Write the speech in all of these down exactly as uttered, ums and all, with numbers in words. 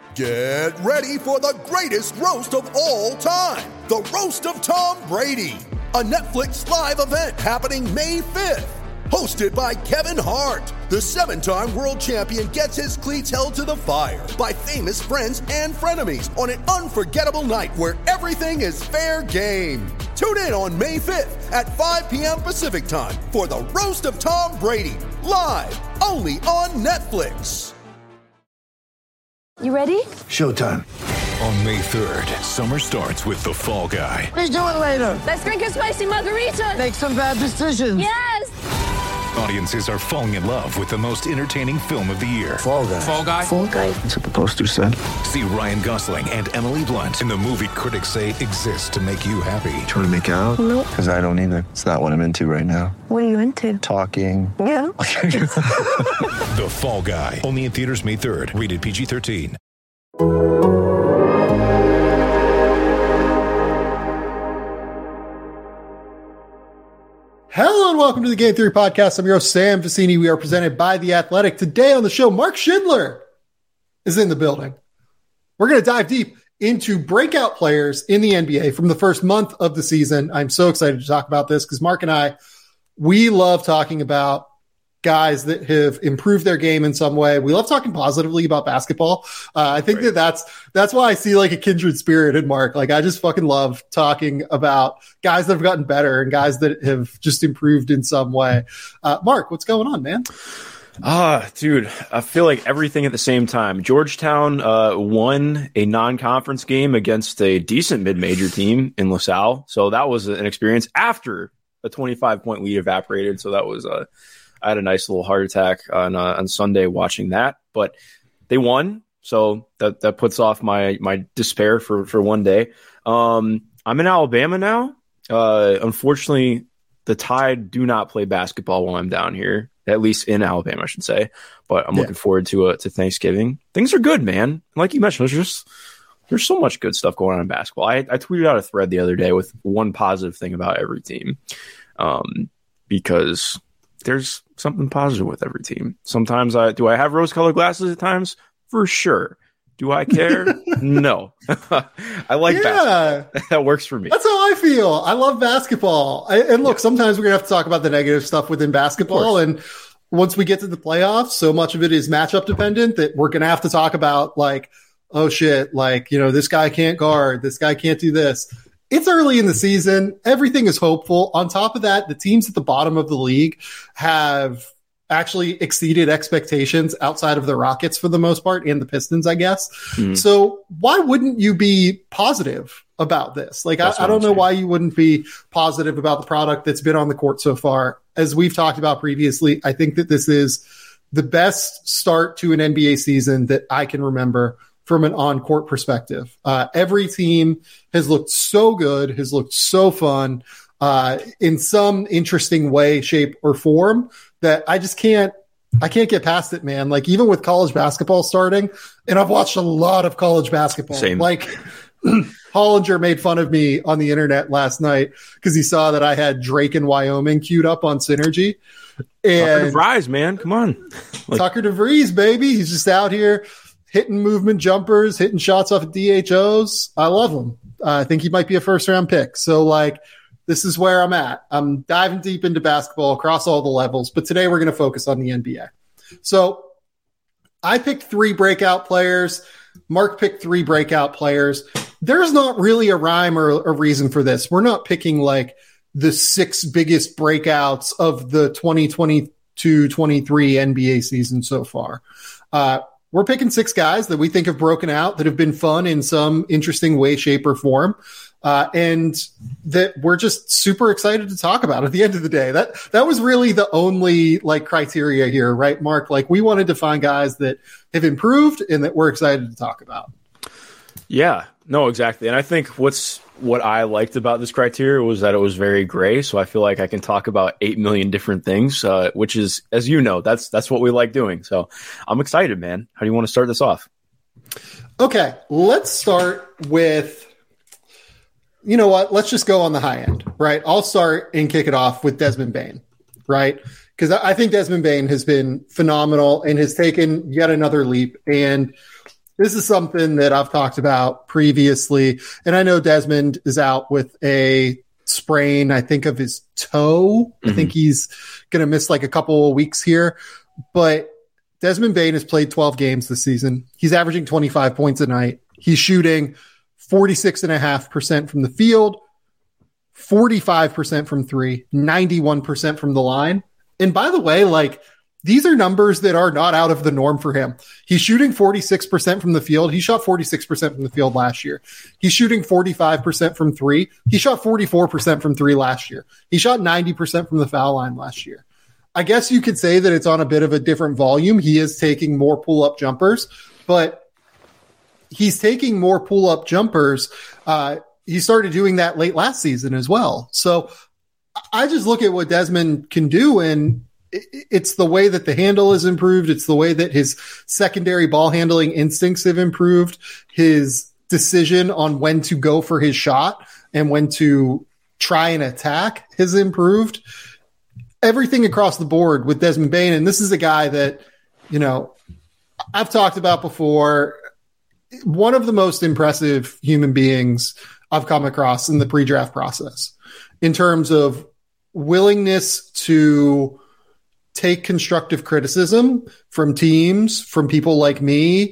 Get ready for the greatest roast of all time, the Roast of Tom Brady, a Netflix live event happening May fifth. Hosted by Kevin Hart, the seven-time world champion gets his cleats held to the fire by famous friends and frenemies on an unforgettable night where everything is fair game. Tune in on May fifth at five p.m. Pacific time for the Roast of Tom Brady, live only on Netflix. You ready? Showtime. On May third, summer starts with The Fall Guy. Let's do it later. Let's drink a spicy margarita. Make some bad decisions. Yes! Audiences are falling in love with the most entertaining film of the year. Fall Guy. Fall Guy? Fall Guy. That's what the poster said. See Ryan Gosling and Emily Blunt in the movie critics say exists to make you happy. Trying to make it out? Nope. Because I don't either. It's not what I'm into right now. What are you into? Talking. Yeah. The Fall Guy. Only in theaters May third. Rated P G thirteen. Hello and welcome to the Game Theory Podcast. I'm your host, Sam Vecini. We are presented by The Athletic. Today on the show, Mark Schindler is in the building. We're going to dive deep into breakout players in the N B A from the first month of the season. I'm so excited to talk about this because Mark and I, we love talking about guys that have improved their game in some way. We love talking positively about basketball. Uh, I think right. that that's, that's why I see like a kindred spirit in Mark. Like I just fucking love talking about guys that have gotten better and guys that have just improved in some way. Uh, Mark, what's going on, man? Ah, dude, I feel like everything at the same time. Georgetown uh, won a non-conference game against a decent mid-major team in LaSalle. So that was an experience after a twenty-five point lead evaporated. So that was a, uh, I had a nice little heart attack on uh, on Sunday watching that, but they won, so that that puts off my my despair for for one day. Um, I'm in Alabama now. Uh, unfortunately, the Tide do not play basketball while I'm down here, at least in Alabama, I should say. But I'm yeah. looking forward to uh, to Thanksgiving. Things are good, man. Like you mentioned, there's just there's so much good stuff going on in basketball. I, I tweeted out a thread the other day with one positive thing about every team, um, because there's something positive with every team. Sometimes I do I have rose-colored glasses at times? For sure. Do I care? No. I like yeah. basketball. That works for me. That's how I feel. I love basketball. I, and look, yeah. sometimes we're going to have to talk about the negative stuff within basketball. And once we get to the playoffs, so much of it is matchup dependent that we're going to have to talk about like, oh shit, like, you know, this guy can't guard. This guy can't do this. It's early in the season. Everything is hopeful. On top of that, the teams at the bottom of the league have actually exceeded expectations outside of the Rockets for the most part and the Pistons, I guess. Mm-hmm. So why wouldn't you be positive about this? Like, I, I don't know why you wouldn't be positive about the product that's been on the court so far. As we've talked about previously, I think that this is the best start to an N B A season that I can remember from an on-court perspective. Uh, every team has looked so good, has looked so fun uh, in some interesting way, shape, or form that I just can't, I can't get past it, man. Like even with college basketball starting, and I've watched a lot of college basketball. Same. Like Hollinger made fun of me on the internet last night because he saw that I had Drake in Wyoming queued up on Synergy. And Tucker DeVries, man, come on. Like, Tucker DeVries, baby. He's just out here hitting movement jumpers, hitting shots off of D H Os. I love him. Uh, I think he might be a first round pick. So like, this is where I'm at. I'm diving deep into basketball across all the levels, but today we're going to focus on the N B A. So I picked three breakout players. Mark picked three breakout players. There's not really a rhyme or a reason for this. We're not picking like the six biggest breakouts of the twenty twenty-two twenty-three N B A season so far. Uh, We're picking six guys that we think have broken out, that have been fun in some interesting way, shape, or form, uh, and that we're just super excited to talk about at the end of the day. That that was really the only like criteria here, right, Mark? Like we wanted to find guys that have improved and that we're excited to talk about. Yeah, no, exactly. And I think what's what I liked about this criteria was that it was very gray. So I feel like I can talk about eight million different things, uh, which is, as you know, that's that's what we like doing. So I'm excited, man. How do you want to start this off? Okay, let's start with, you know what? Let's just go on the high end, right? I'll start and kick it off with Desmond Bane, right? Because I think Desmond Bane has been phenomenal and has taken yet another leap. And this is something that I've talked about previously. And I know Desmond is out with a sprain, I think, of his toe. Mm-hmm. I think he's going to miss like a couple of weeks here. But Desmond Bane has played twelve games this season. He's averaging twenty-five points a night. He's shooting forty-six point five percent from the field, forty-five percent from three, ninety-one percent from the line. And by the way, like, these are numbers that are not out of the norm for him. He's shooting forty-six percent from the field. He shot forty-six percent from the field last year. He's shooting forty-five percent from three. He shot forty-four percent from three last year. He shot ninety percent from the foul line last year. I guess you could say that it's on a bit of a different volume. He is taking more pull-up jumpers, but he's taking more pull-up jumpers. Uh, he started doing that late last season as well. So I just look at what Desmond can do, and it's the way that the handle is improved. It's the way that his secondary ball handling instincts have improved. His decision on when to go for his shot and when to try and attack has improved. Everything across the board with Desmond Bane. And this is a guy that, you know, I've talked about before. One of the most impressive human beings I've come across in the pre-draft process in terms of willingness to take constructive criticism from teams, from people like me,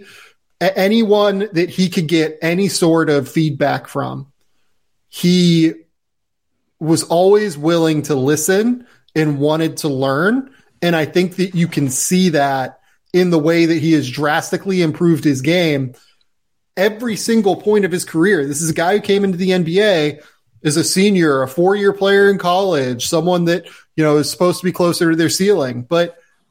anyone that he could get any sort of feedback from. He was always willing to listen and wanted to learn. And I think that you can see that in the way that he has drastically improved his game every single point of his career. This is a guy who came into the N B A as a senior, a four-year player in college, someone that, you know, is supposed to be closer to their ceiling. But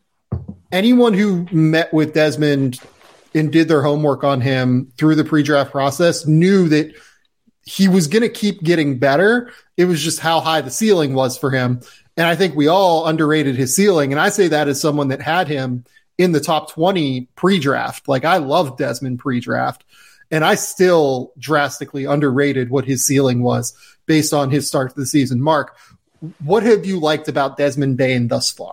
anyone who met with Desmond and did their homework on him through the pre-draft process knew that he was going to keep getting better. It was just how high the ceiling was for him. And I think we all underrated his ceiling. And I say that as someone that had him in the top twenty pre-draft. Like, I loved Desmond pre-draft, and I still drastically underrated what his ceiling was based on his start to the season. Mark, what have you liked about Desmond Bane thus far?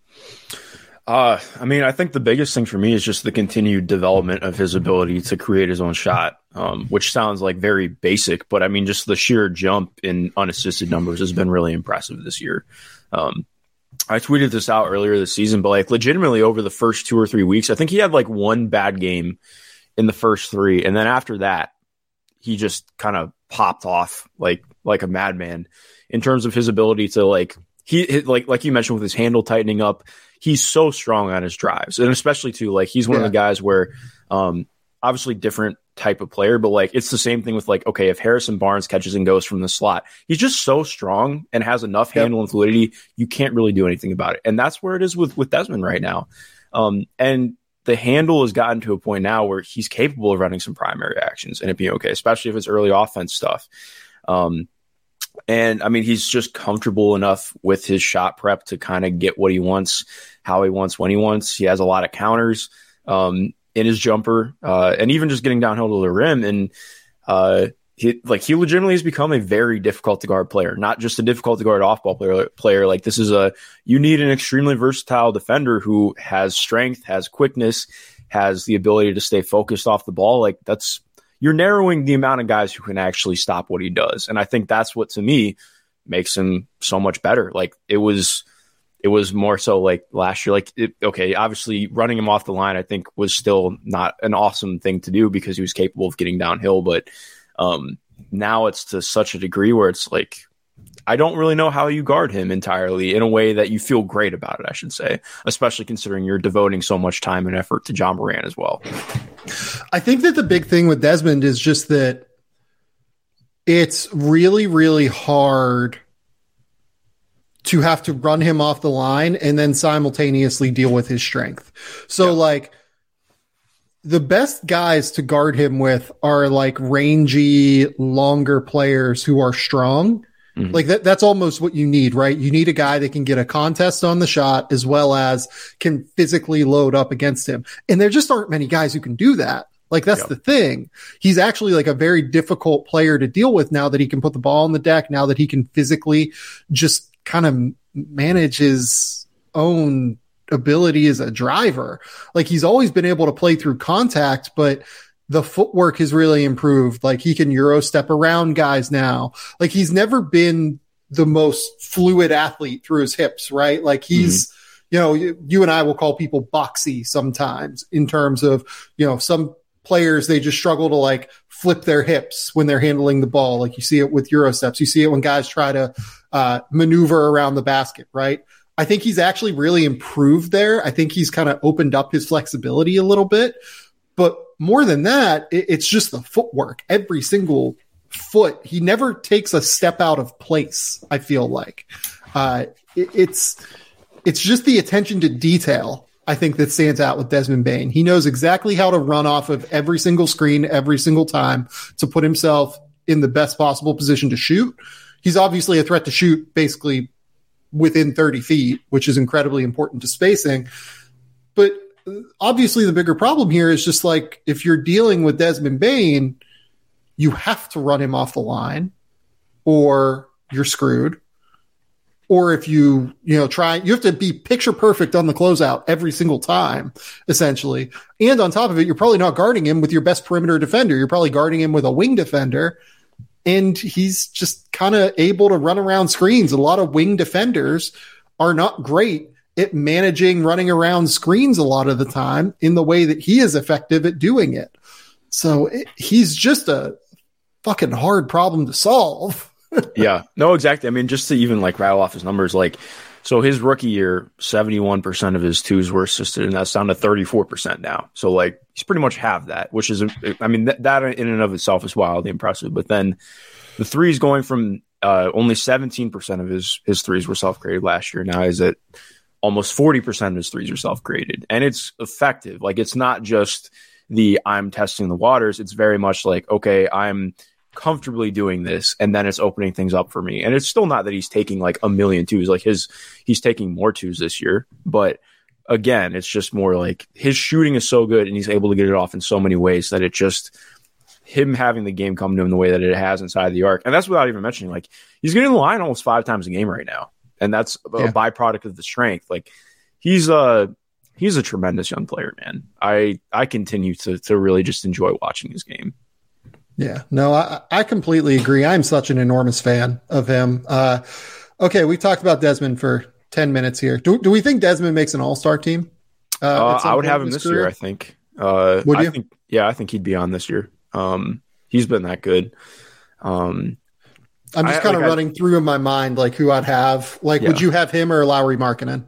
Uh, I mean, I think the biggest thing for me is just the continued development of his ability to create his own shot, um, which sounds like very basic, but I mean, just the sheer jump in unassisted numbers has been really impressive this year. Um, I tweeted this out earlier this season, but like legitimately over the first two or three weeks, I think he had like one bad game in the first three. And then after that, he just kind of popped off like, like a madman in terms of his ability to like, he like, like you mentioned with his handle tightening up, he's so strong on his drives. And especially too, like he's one yeah. of the guys where, um, obviously different type of player, but like, it's the same thing with like, okay, if Harrison Barnes catches and goes from the slot, he's just so strong and has enough yep. handle and fluidity. You can't really do anything about it. And that's where it is with, with Desmond right now. Um, and the handle has gotten to a point now where he's capable of running some primary actions and it being okay, especially if it's early offense stuff. Um, and I mean, he's just comfortable enough with his shot prep to kind of get what he wants, how he wants, when he wants. He has a lot of counters um, in his jumper uh, and even just getting downhill to the rim. And uh, he, like, he legitimately has become a very difficult to guard player, not just a difficult to guard off ball player, player. Like this is a, you need an extremely versatile defender who has strength, has quickness, has the ability to stay focused off the ball. Like that's, you're narrowing the amount of guys who can actually stop what he does. And I think that's what, to me, makes him so much better. Like it was, it was more so like last year, like, it, okay, obviously running him off the line, I think was still not an awesome thing to do because he was capable of getting downhill. But um, now it's to such a degree where it's like, I don't really know how you guard him entirely in a way that you feel great about it, I should say, especially considering you're devoting so much time and effort to John Moran as well. I think that the big thing with Desmond is just that it's really, really hard to have to run him off the line and then simultaneously deal with his strength. So yeah. like the best guys to guard him with are like rangy, longer players who are strong. Mm-hmm. Like that, that's almost what you need, right? You need a guy that can get a contest on the shot as well as can physically load up against him. And there just aren't many guys who can do that. Like that's yep. the thing. He's actually like a very difficult player to deal with now that he can put the ball on the deck, now that he can physically just kind of manage his own ability as a driver. Like he's always been able to play through contact, but the footwork has really improved. Like he can Euro step around guys now. Like he's never been the most fluid athlete through his hips, right? Like he's, mm-hmm. you know, you, you and I will call people boxy sometimes in terms of, you know, some players, they just struggle to like flip their hips when they're handling the ball. Like you see it with Euro steps. You see it when guys try to uh, maneuver around the basket, right? I think he's actually really improved there. I think he's kind of opened up his flexibility a little bit, but more than that, it, it's just the footwork. Every single foot, he never takes a step out of place. I feel like uh, it, it's it's just the attention to detail, I think, that stands out with Desmond Bane. He knows exactly how to run off of every single screen every single time to put himself in the best possible position to shoot. He's obviously a threat to shoot basically within thirty feet, which is incredibly important to spacing. But obviously the bigger problem here is just like, if you're dealing with Desmond Bane, you have to run him off the line or you're screwed. Or if you, you know, try, you have to be picture perfect on the closeout every single time, essentially. And on top of it, you're probably not guarding him with your best perimeter defender. You're probably guarding him with a wing defender. And he's just kind of able to run around screens. A lot of wing defenders are not great at managing running around screens a lot of the time in the way that he is effective at doing it. So it, he's just a fucking hard problem to solve. Yeah, no, exactly. I mean, just to even like rattle off his numbers, like, so his rookie year, seventy-one percent of his twos were assisted, and that's down to thirty-four percent now. So like, he's pretty much half that, which is, I mean, that, that in and of itself is wildly impressive. But then the threes going from uh, only seventeen percent of his, his threes were self-created last year. Now he's at almost forty percent of his threes are self-created, and it's effective. Like, it's not just the I'm testing the waters. It's very much like, okay, I'm comfortably doing this, and then it's opening things up for me. And it's still not that he's taking like a million twos. Like his, he's taking more twos this year, but again, it's just more like his shooting is so good and he's able to get it off in so many ways that it just, him having the game come to him the way that it has inside the arc. And that's without even mentioning, like, he's getting the line almost five times a game right now. And that's a yeah. byproduct of the strength. Like he's a, he's a tremendous young player, man. I, I continue to, to really just enjoy watching his game. Yeah, no, I, I completely agree. I'm such an enormous fan of him. Uh, okay, we've talked about Desmond for ten minutes here. Do, do we think Desmond makes an all-star team? Uh, uh, I would have him this career? year, I think. Uh, would you? I think, yeah, I think he'd be on this year. Um, he's been that good. Um, I'm just kind of like running I, through in my mind like who I'd have. Like, yeah. Would you have him or Lauri Markkanen?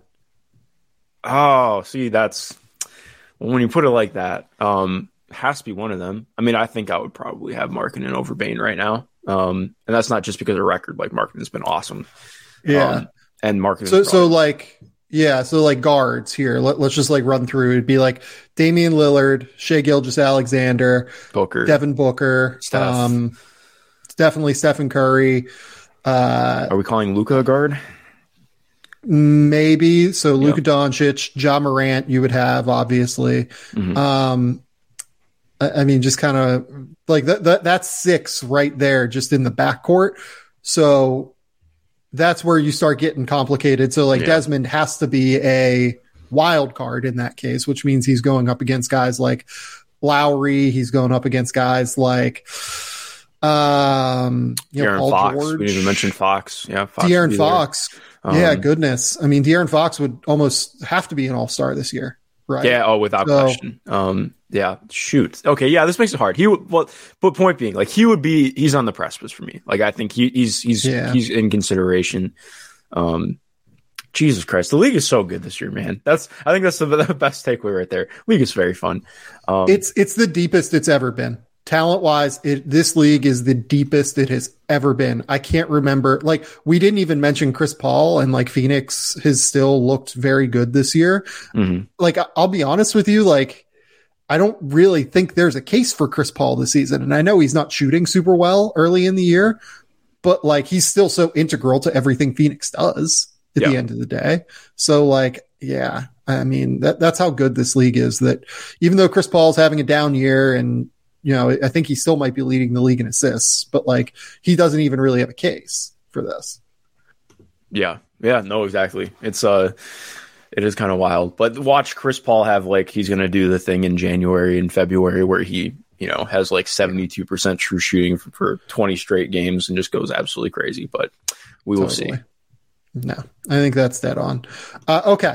Oh, see, that's when you put it like that. Um, has to be one of them. I mean, I think I would probably have Markkanen over Bane right now. Um, and that's not just because of record. Like, Markkanen's been awesome. Yeah. Um, and Markkanen. So, so like, yeah. So like guards here, Let, let's just like run through. It'd be like Damian Lillard, Shai Gilgeous-Alexander, Booker, Devin Booker, Steph. Um, it's definitely Stephen Curry. Uh, Are we calling Luka a guard? Maybe. So Luka yep. Doncic, Ja Morant, you would have, obviously. Mm-hmm. Um, I mean, just kind of like that, that, that's six right there, just in the backcourt. So that's where you start getting complicated. So like yeah. Desmond has to be a wild card in that case, which means he's going up against guys like Lowry. He's going up against guys like, um, you know, De'Aaron Paul Fox. George. We didn't even mention Fox. Yeah. Fox De'Aaron Fox. Um, yeah. Goodness. I mean, De'Aaron Fox would almost have to be an all-star this year. Right. Yeah. Oh, without so, question. Um, yeah. Shoot. Okay. Yeah. This makes it hard. He would, well, but point being, like, he would be, he's on the precipice for me. Like, I think he, he's, he's, yeah. he's in consideration. Um, Jesus Christ. The league is so good this year, man. That's, I think that's the, the best takeaway right there. League is very fun. Um, it's, it's the deepest it's ever been. Talent wise, it, this league is the deepest it has ever been. I can't remember, like, we didn't even mention Chris Paul, and like Phoenix has still looked very good this year. Mm-hmm. Like, I'll be honest with you, like, I don't really think there's a case for Chris Paul this season. And I know he's not shooting super well early in the year, but like, he's still so integral to everything Phoenix does at yeah. the end of the day. So like, yeah, I mean, that, that's how good this league is, that even though Chris Paul's having a down year, and you know, I think he still might be leading the league in assists, but like, he doesn't even really have a case for this. Yeah. Yeah. No, exactly. It's uh, it is kind of wild. But watch Chris Paul have, like, he's going to do the thing in January and February where he you know, has like seventy-two percent true shooting for, for twenty straight games and just goes absolutely crazy. But we will totally. see. No, I think that's dead on. Uh, okay.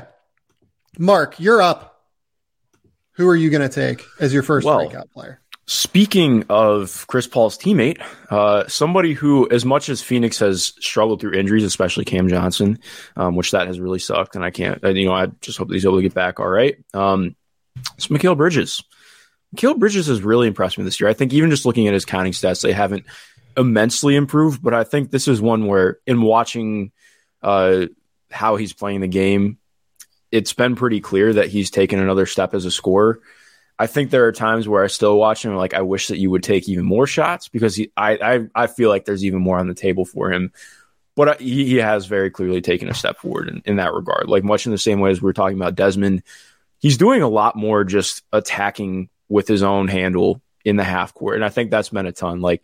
Mark, you're up. Who are you going to take as your first well, breakout player? Speaking of Chris Paul's teammate, uh, somebody who, as much as Phoenix has struggled through injuries, especially Cam Johnson, um, which that has really sucked, and I can't, you know, I just hope that he's able to get back all right. Um, it's Mikal Bridges. Mikal Bridges has really impressed me this year. I think even just looking at his counting stats, they haven't immensely improved, but I think this is one where, in watching uh, how he's playing the game, it's been pretty clear that he's taken another step as a scorer. I think there are times where I still watch him like I wish that you would take even more shots because he, I, I, I feel like there's even more on the table for him. But he, he has very clearly taken a step forward in, in that regard. Like much in the same way as we were talking about Desmond, he's doing a lot more just attacking with his own handle in the half court. And I think that's been a ton. Like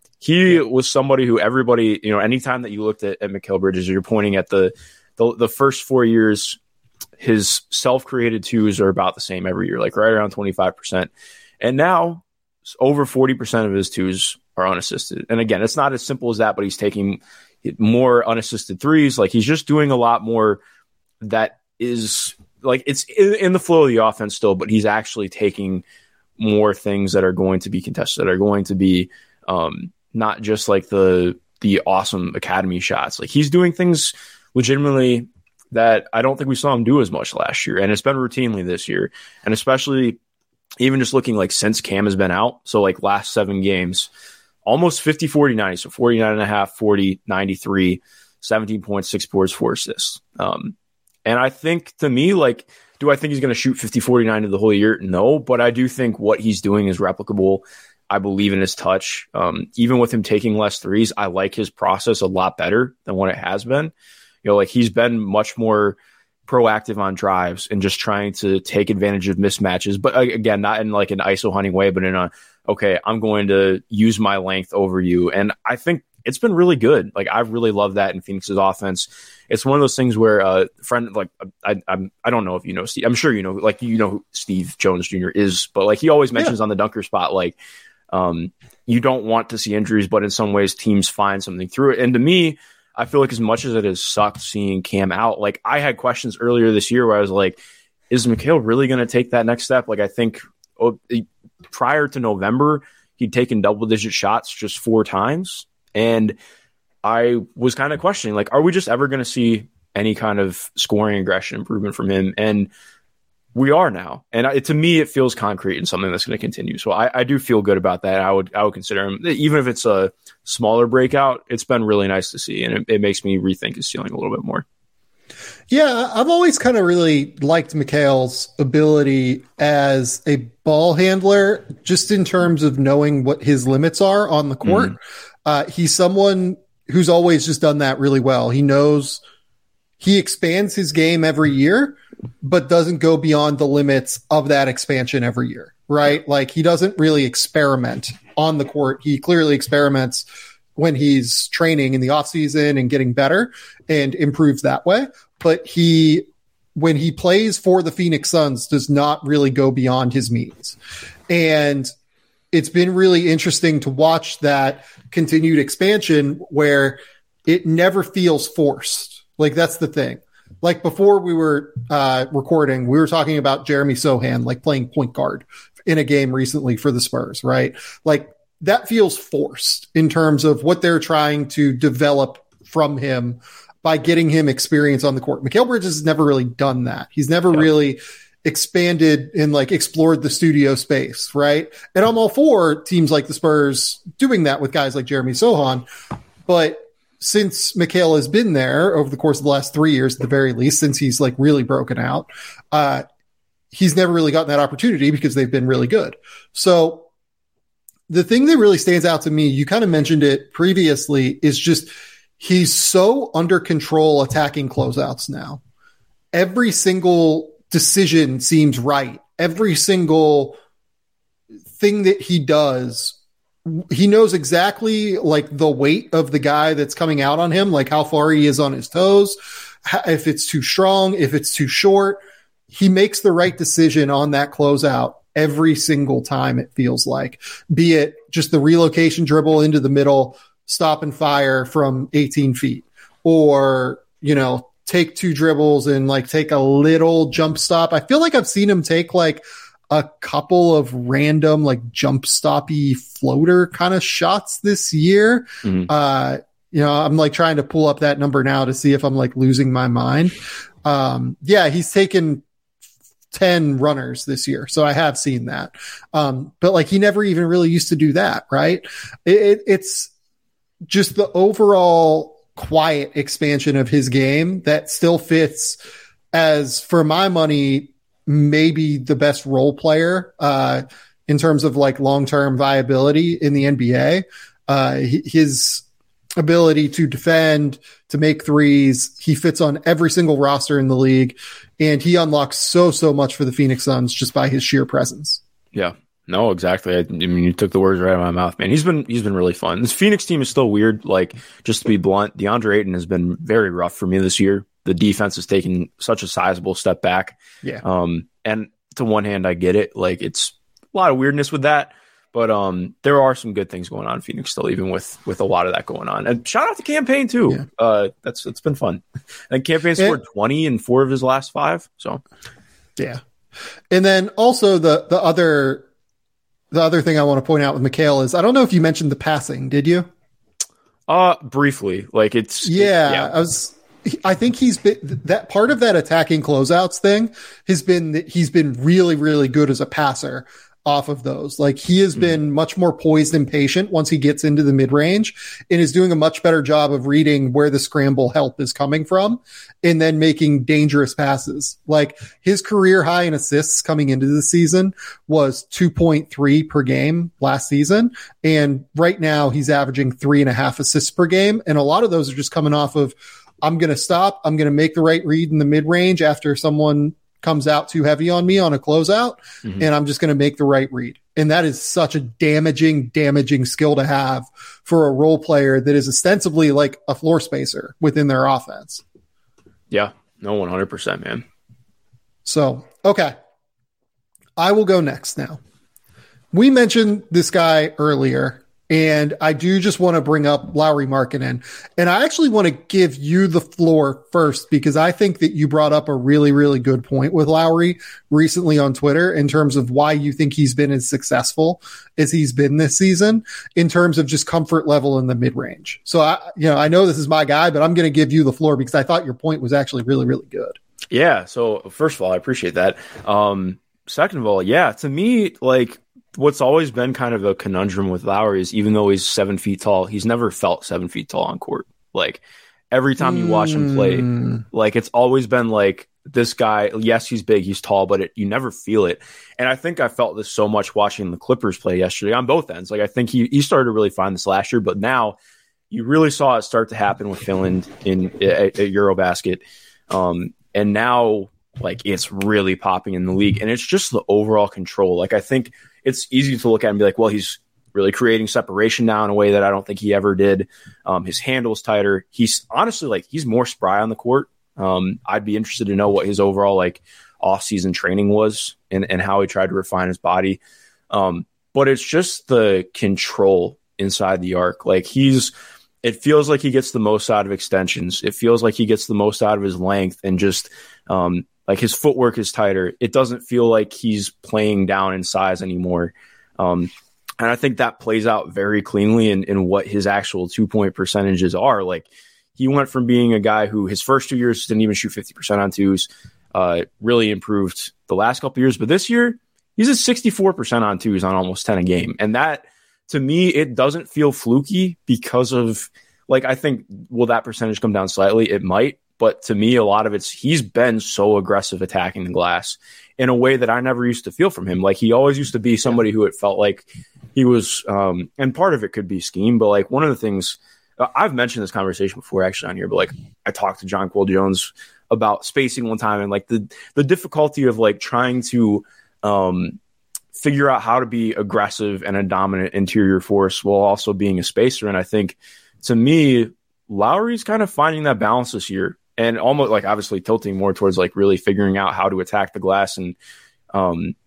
he was somebody who everybody, you know, anytime that you looked at, at Mikal Bridges, you're pointing at the, the, the first four years, his self-created twos are about the same every year, like right around twenty-five percent. And now over forty percent of his twos are unassisted. And again, it's not as simple as that, but he's taking more unassisted threes. Like he's just doing a lot more that is like it's in, in the flow of the offense still, but he's actually taking more things that are going to be contested, that are going to be um, not just like the the awesome academy shots. Like he's doing things legitimately that I don't think we saw him do as much last year. And it's been routinely this year. And especially even just looking like since Cam has been out. So like last seven games, almost fifty, forty, ninety. So forty-nine and a half, forty, ninety-three, seventeen point six boards, four assists. Um, and I think to me, like, do I think he's going to shoot fifty, forty-nine the whole year? No, but I do think what he's doing is replicable. I believe in his touch. Um, even with him taking less threes, I like his process a lot better than what it has been. You know, like he's been much more proactive on drives and just trying to take advantage of mismatches. But again, not in like an I S O hunting way, but in a, okay, I'm going to use my length over you. And I think it's been really good. Like I really love that in Phoenix's offense. It's one of those things where a uh, friend, like I, I'm, I don't know if you know Steve. I'm sure you know, like you know who Steve Jones Junior is, but like he always mentions yeah. on the dunker spot, like um, you don't want to see injuries, but in some ways teams find something through it. And to me, I feel like as much as it has sucked seeing Cam out, like I had questions earlier this year where I was like, is Mikal really going to take that next step? Like I think oh, prior to November, he'd taken double digit shots just four times. And I was kind of questioning, like, are we just ever going to see any kind of scoring aggression improvement from him? And we are now. And it, to me, it feels concrete and something that's going to continue. So I, I do feel good about that. I would I would consider him, even if it's a smaller breakout, it's been really nice to see. And it, it makes me rethink his ceiling a little bit more. Yeah, I've always kind of really liked Mikal's ability as a ball handler, just in terms of knowing what his limits are on the court. Mm. Uh, he's someone who's always just done that really well. He knows he expands his game every year, but doesn't go beyond the limits of that expansion every year, right? Like he doesn't really experiment on the court. He clearly experiments when he's training in the off season and getting better and improves that way. But he, when he plays for the Phoenix Suns, does not really go beyond his means. And it's been really interesting to watch that continued expansion where it never feels forced. Like that's the thing. Like before we were uh, recording, we were talking about Jeremy Sohan, like playing point guard in a game recently for the Spurs, right? Like that feels forced in terms of what they're trying to develop from him by getting him experience on the court. Mikal Bridges has never really done that. He's never yeah. really expanded and like explored the studio space, right? And I'm all for teams like the Spurs doing that with guys like Jeremy Sohan, but since Mikal has been there over the course of the last three years, at the very least, since he's like really broken out, uh, he's never really gotten that opportunity because they've been really good. So the thing that really stands out to me, you kind of mentioned it previously, is just he's so under control attacking closeouts now. Every single decision seems right. Every single thing that he does, he knows exactly like the weight of the guy that's coming out on him, like how far he is on his toes, if it's too strong, if it's too short. He makes the right decision on that closeout every single time, it feels like, be it just the relocation dribble into the middle, stop and fire from eighteen feet, or, you know, take two dribbles and like take a little jump stop. I feel like I've seen him take like a couple of random like jump stoppy floater kind of shots this year. Mm-hmm. Uh, you know, I'm like trying to pull up that number now to see if I'm like losing my mind. Um, yeah, he's taken ten runners this year. So I have seen that. Um, but like he never even really used to do that. Right. It, it, it's just the overall quiet expansion of his game that still fits as, for my money, maybe the best role player, uh, in terms of like long-term viability in the N B A. Uh, his ability to defend, to make threes, he fits on every single roster in the league, and he unlocks so, so much for the Phoenix Suns just by his sheer presence. Yeah, no, exactly. I, I mean, you took the words right out of my mouth, man. He's been, he's been really fun. This Phoenix team is still weird. Like, just to be blunt, DeAndre Ayton has been very rough for me this year. The defense has taken such a sizable step back. Yeah. Um, and to one hand, I get it. Like, it's a lot of weirdness with that. But um, there are some good things going on in Phoenix still, even with with a lot of that going on. And shout out to Campaign too. Yeah. Uh, that's it's been fun. And Campaign scored and, twenty in four of his last five. So, yeah. And then also the the other the other thing I want to point out with Mikal is, I don't know if you mentioned the passing. Did you? Uh, briefly. Like it's yeah. It, yeah. I was. I think he's been that part of that attacking closeouts thing has been that he's been really really good as a passer off of those. Like he has been much more poised and patient once he gets into the mid range, and is doing a much better job of reading where the scramble help is coming from and then making dangerous passes. Like his career high in assists coming into the season was two point three per game last season. And right now he's averaging three and a half assists per game. And a lot of those are just coming off of, I'm going to stop. I'm going to make the right read in the mid range after someone comes out too heavy on me on a closeout, mm-hmm. and I'm just going to make the right read. And that is such a damaging, damaging skill to have for a role player that is ostensibly like a floor spacer within their offense. Yeah, no, one hundred percent, man. So, okay. I will go next now. We mentioned this guy earlier, and I do just want to bring up Lauri Markkanen. And I actually want to give you the floor first, because I think that you brought up a really, really good point with Lauri recently on Twitter in terms of why you think he's been as successful as he's been this season in terms of just comfort level in the mid range. So I, you know, I know this is my guy, but I'm going to give you the floor because I thought your point was actually really, really good. Yeah. So first of all, I appreciate that. Um, second of all, yeah, to me, like, what's always been kind of a conundrum with Lauri is, even though he's seven feet tall, he's never felt seven feet tall on court. Like every time you watch him play, mm. like it's always been like this guy, yes, he's big, he's tall, but it, you never feel it. And I think I felt this so much watching the Clippers play yesterday on both ends. Like I think he, he started to really find this last year, but now you really saw it start to happen with Finland in at, at Eurobasket. Um, and now like it's really popping in the league, and it's just the overall control. Like I think it's easy to look at and be like, well, he's really creating separation now in a way that I don't think he ever did. Um, his handle's tighter. He's honestly like, he's more spry on the court. Um, I'd be interested to know what his overall like off-season training was and, and how he tried to refine his body. Um, but it's just the control inside the arc. Like he's, it feels like he gets the most out of extensions. It feels like he gets the most out of his length, and just, um, like his footwork is tighter. It doesn't feel like he's playing down in size anymore. Um, and I think that plays out very cleanly in, in what his actual two-point percentages are. Like he went from being a guy who his first two years didn't even shoot fifty percent on twos, uh, really improved the last couple years. But this year, he's at sixty-four percent on twos on almost ten a game. And that, to me, it doesn't feel fluky because of, like, I think, will that percentage come down slightly? It might. But to me, a lot of it's, he's been so aggressive attacking the glass in a way that I never used to feel from him. Like he always used to be somebody who it felt like he was, um, and part of it could be scheme, but like one of the things, uh, I've mentioned this conversation before actually on here, but like I talked to John Quill Jones about spacing one time, and like the, the difficulty of like trying to um, figure out how to be aggressive and a dominant interior force while also being a spacer. And I think to me, Lauri's kind of finding that balance this year. And almost like obviously tilting more towards like really figuring out how to attack the glass and um,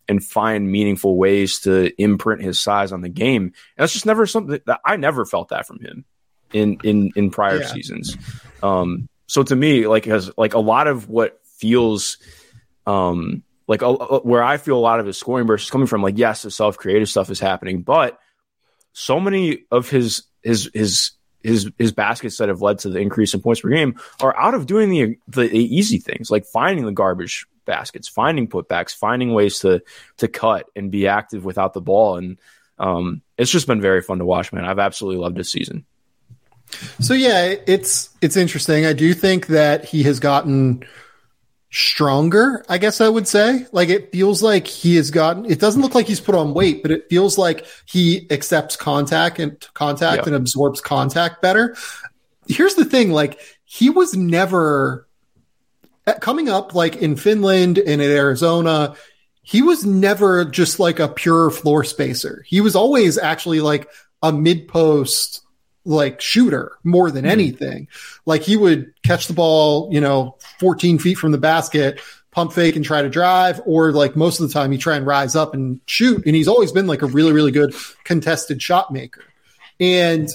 and find meaningful ways to imprint his size on the game. And that's just never something that I never felt that from him in in in prior yeah. seasons. Um, so to me, like has like a lot of what feels um, like a, a, where I feel a lot of his scoring burst is coming from. Like, yes, the self-creative stuff is happening, but so many of his his his his his baskets that have led to the increase in points per game are out of doing the the, the easy things, like finding the garbage baskets, finding putbacks, finding ways to to cut and be active without the ball. And um, it's just been very fun to watch, man. I've absolutely loved this season. So yeah, it's it's interesting. I do think that he has gotten stronger, I guess I would say. Like, it feels like he has gotten, it doesn't look like he's put on weight, but it feels like he accepts contact and contact yeah. and absorbs contact better. Here's the thing, like, he was never coming up, like in Finland and in Arizona, he was never just like a pure floor spacer. He was always actually like a mid-post like shooter more than anything. Like, he would catch the ball, you know, fourteen feet from the basket, pump fake and try to drive, or like most of the time he try and rise up and shoot. And he's always been like a really, really good contested shot maker. And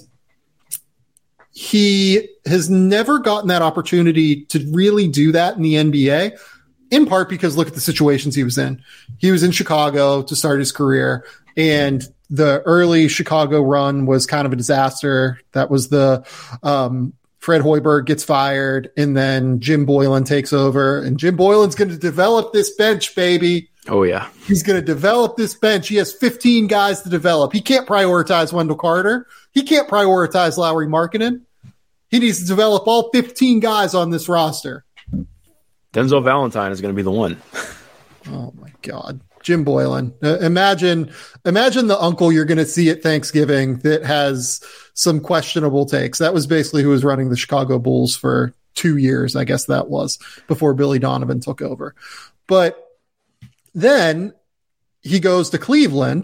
he has never gotten that opportunity to really do that in the N B A, in part because look at the situations he was in. He was in Chicago to start his career, and the early Chicago run was kind of a disaster. That was the um, Fred Hoiberg gets fired, and then Jim Boylan takes over. And Jim Boylan's going to develop this bench, baby. Oh, yeah. He's going to develop this bench. He has fifteen guys to develop. He can't prioritize Wendell Carter. He can't prioritize Lauri Markkanen. He needs to develop all fifteen guys on this roster. Denzel Valentine is going to be the one. Oh, my God. Jim Boylan. Uh, imagine, imagine the uncle you're going to see at Thanksgiving that has some questionable takes. That was basically who was running the Chicago Bulls for two years. I guess that was before Billy Donovan took over. But then he goes to Cleveland,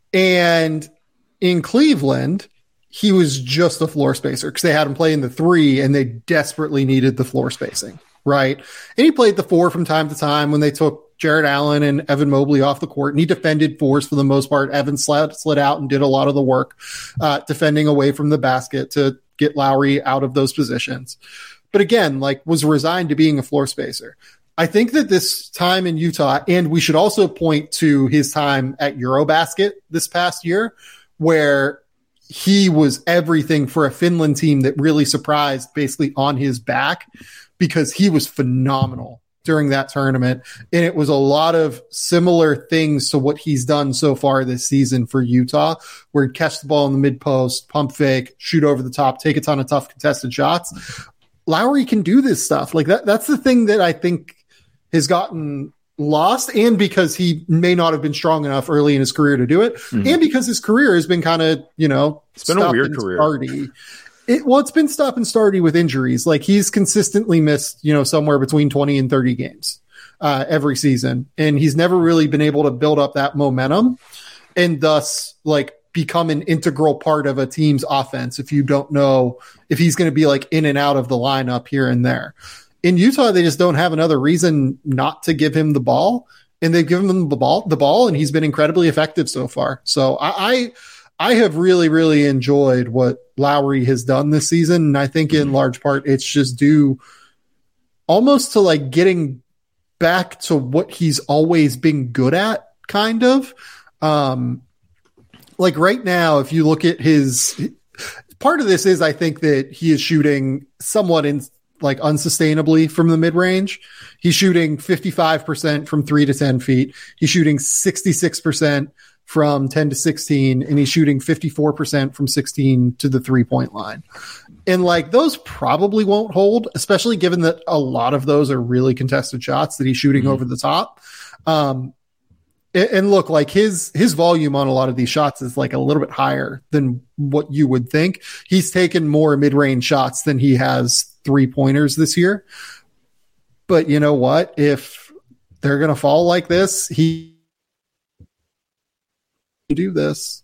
and in Cleveland, he was just a floor spacer because they had him playing the three and they desperately needed the floor spacing. Right. And he played the four from time to time when they took Jared Allen and Evan Mobley off the court, and he defended fours for the most part. Evan slid, slid out and did a lot of the work, uh, defending away from the basket to get Lowry out of those positions. But again, like, was resigned to being a floor spacer. I think that this time in Utah, and we should also point to his time at Eurobasket this past year, where he was everything for a Finland team that really surprised basically on his back, because he was phenomenal during that tournament. And it was a lot of similar things to what he's done so far this season for Utah, where he'd catch the ball in the mid post, pump fake, shoot over the top, take a ton of tough contested shots. Lowry can do this stuff. Like that. That's the thing that I think has gotten lost, and because he may not have been strong enough early in his career to do it, mm-hmm. and because his career has been kind of, you know, it's been a weird career. Starty. It, well, it's been stop and starty with injuries. Like, he's consistently missed, you know, somewhere between twenty and thirty games uh, every season. And he's never really been able to build up that momentum and thus like become an integral part of a team's offense. If you don't know if he's going to be like in and out of the lineup here and there. In Utah, they just don't have another reason not to give him the ball, and they've given him the ball, the ball, and he's been incredibly effective so far. So I, I, I have really, really enjoyed what Lowry has done this season. And I think in large part, it's just due almost to like getting back to what he's always been good at, kind of. Um, like right now, if you look at his, part of this is, I think that he is shooting somewhat in like unsustainably from the mid range. He's shooting fifty-five percent from three to ten feet. He's shooting sixty-six percent from ten to sixteen, and he's shooting fifty-four percent from sixteen to the three point line. And like, those probably won't hold, especially given that a lot of those are really contested shots that he's shooting mm-hmm. over the top. Um, and, and look, like his, his volume on a lot of these shots is like a little bit higher than what you would think. He's taken more mid-range shots than he has three pointers this year. But you know what? If they're going to fall like this, he do this.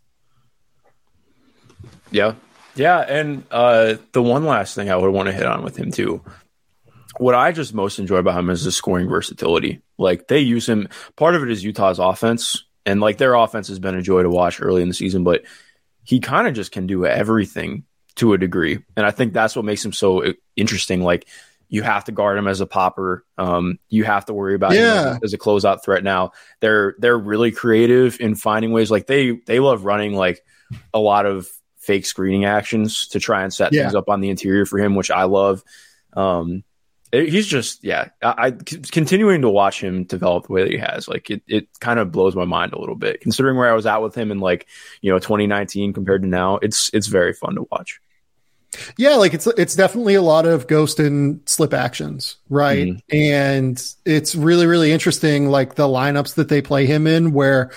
Yeah. Yeah. And uh, the one last thing I would want to hit on with him too, what I just most enjoy about him is the scoring versatility. Like they use him. Part of it is Utah's offense, and like their offense has been a joy to watch early in the season, but he kind of just can do everything to a degree. And I think that's what makes him so interesting. Like you have to guard him as a popper. Um, you have to worry about yeah. him as a, as a closeout threat. Now they're, they're really creative in finding ways. Like they, they love running like a lot of fake screening actions to try and set yeah. things up on the interior for him, which I love. Um, it, he's just, yeah, I, I continuing to watch him develop the way that he has, like it, it kind of blows my mind a little bit considering where I was at with him in like, you know, twenty nineteen compared to now. It's, it's very fun to watch. Yeah. Like it's, it's definitely a lot of ghost and slip actions. Right. Mm-hmm. And it's really, really interesting. Like the lineups that they play him in, where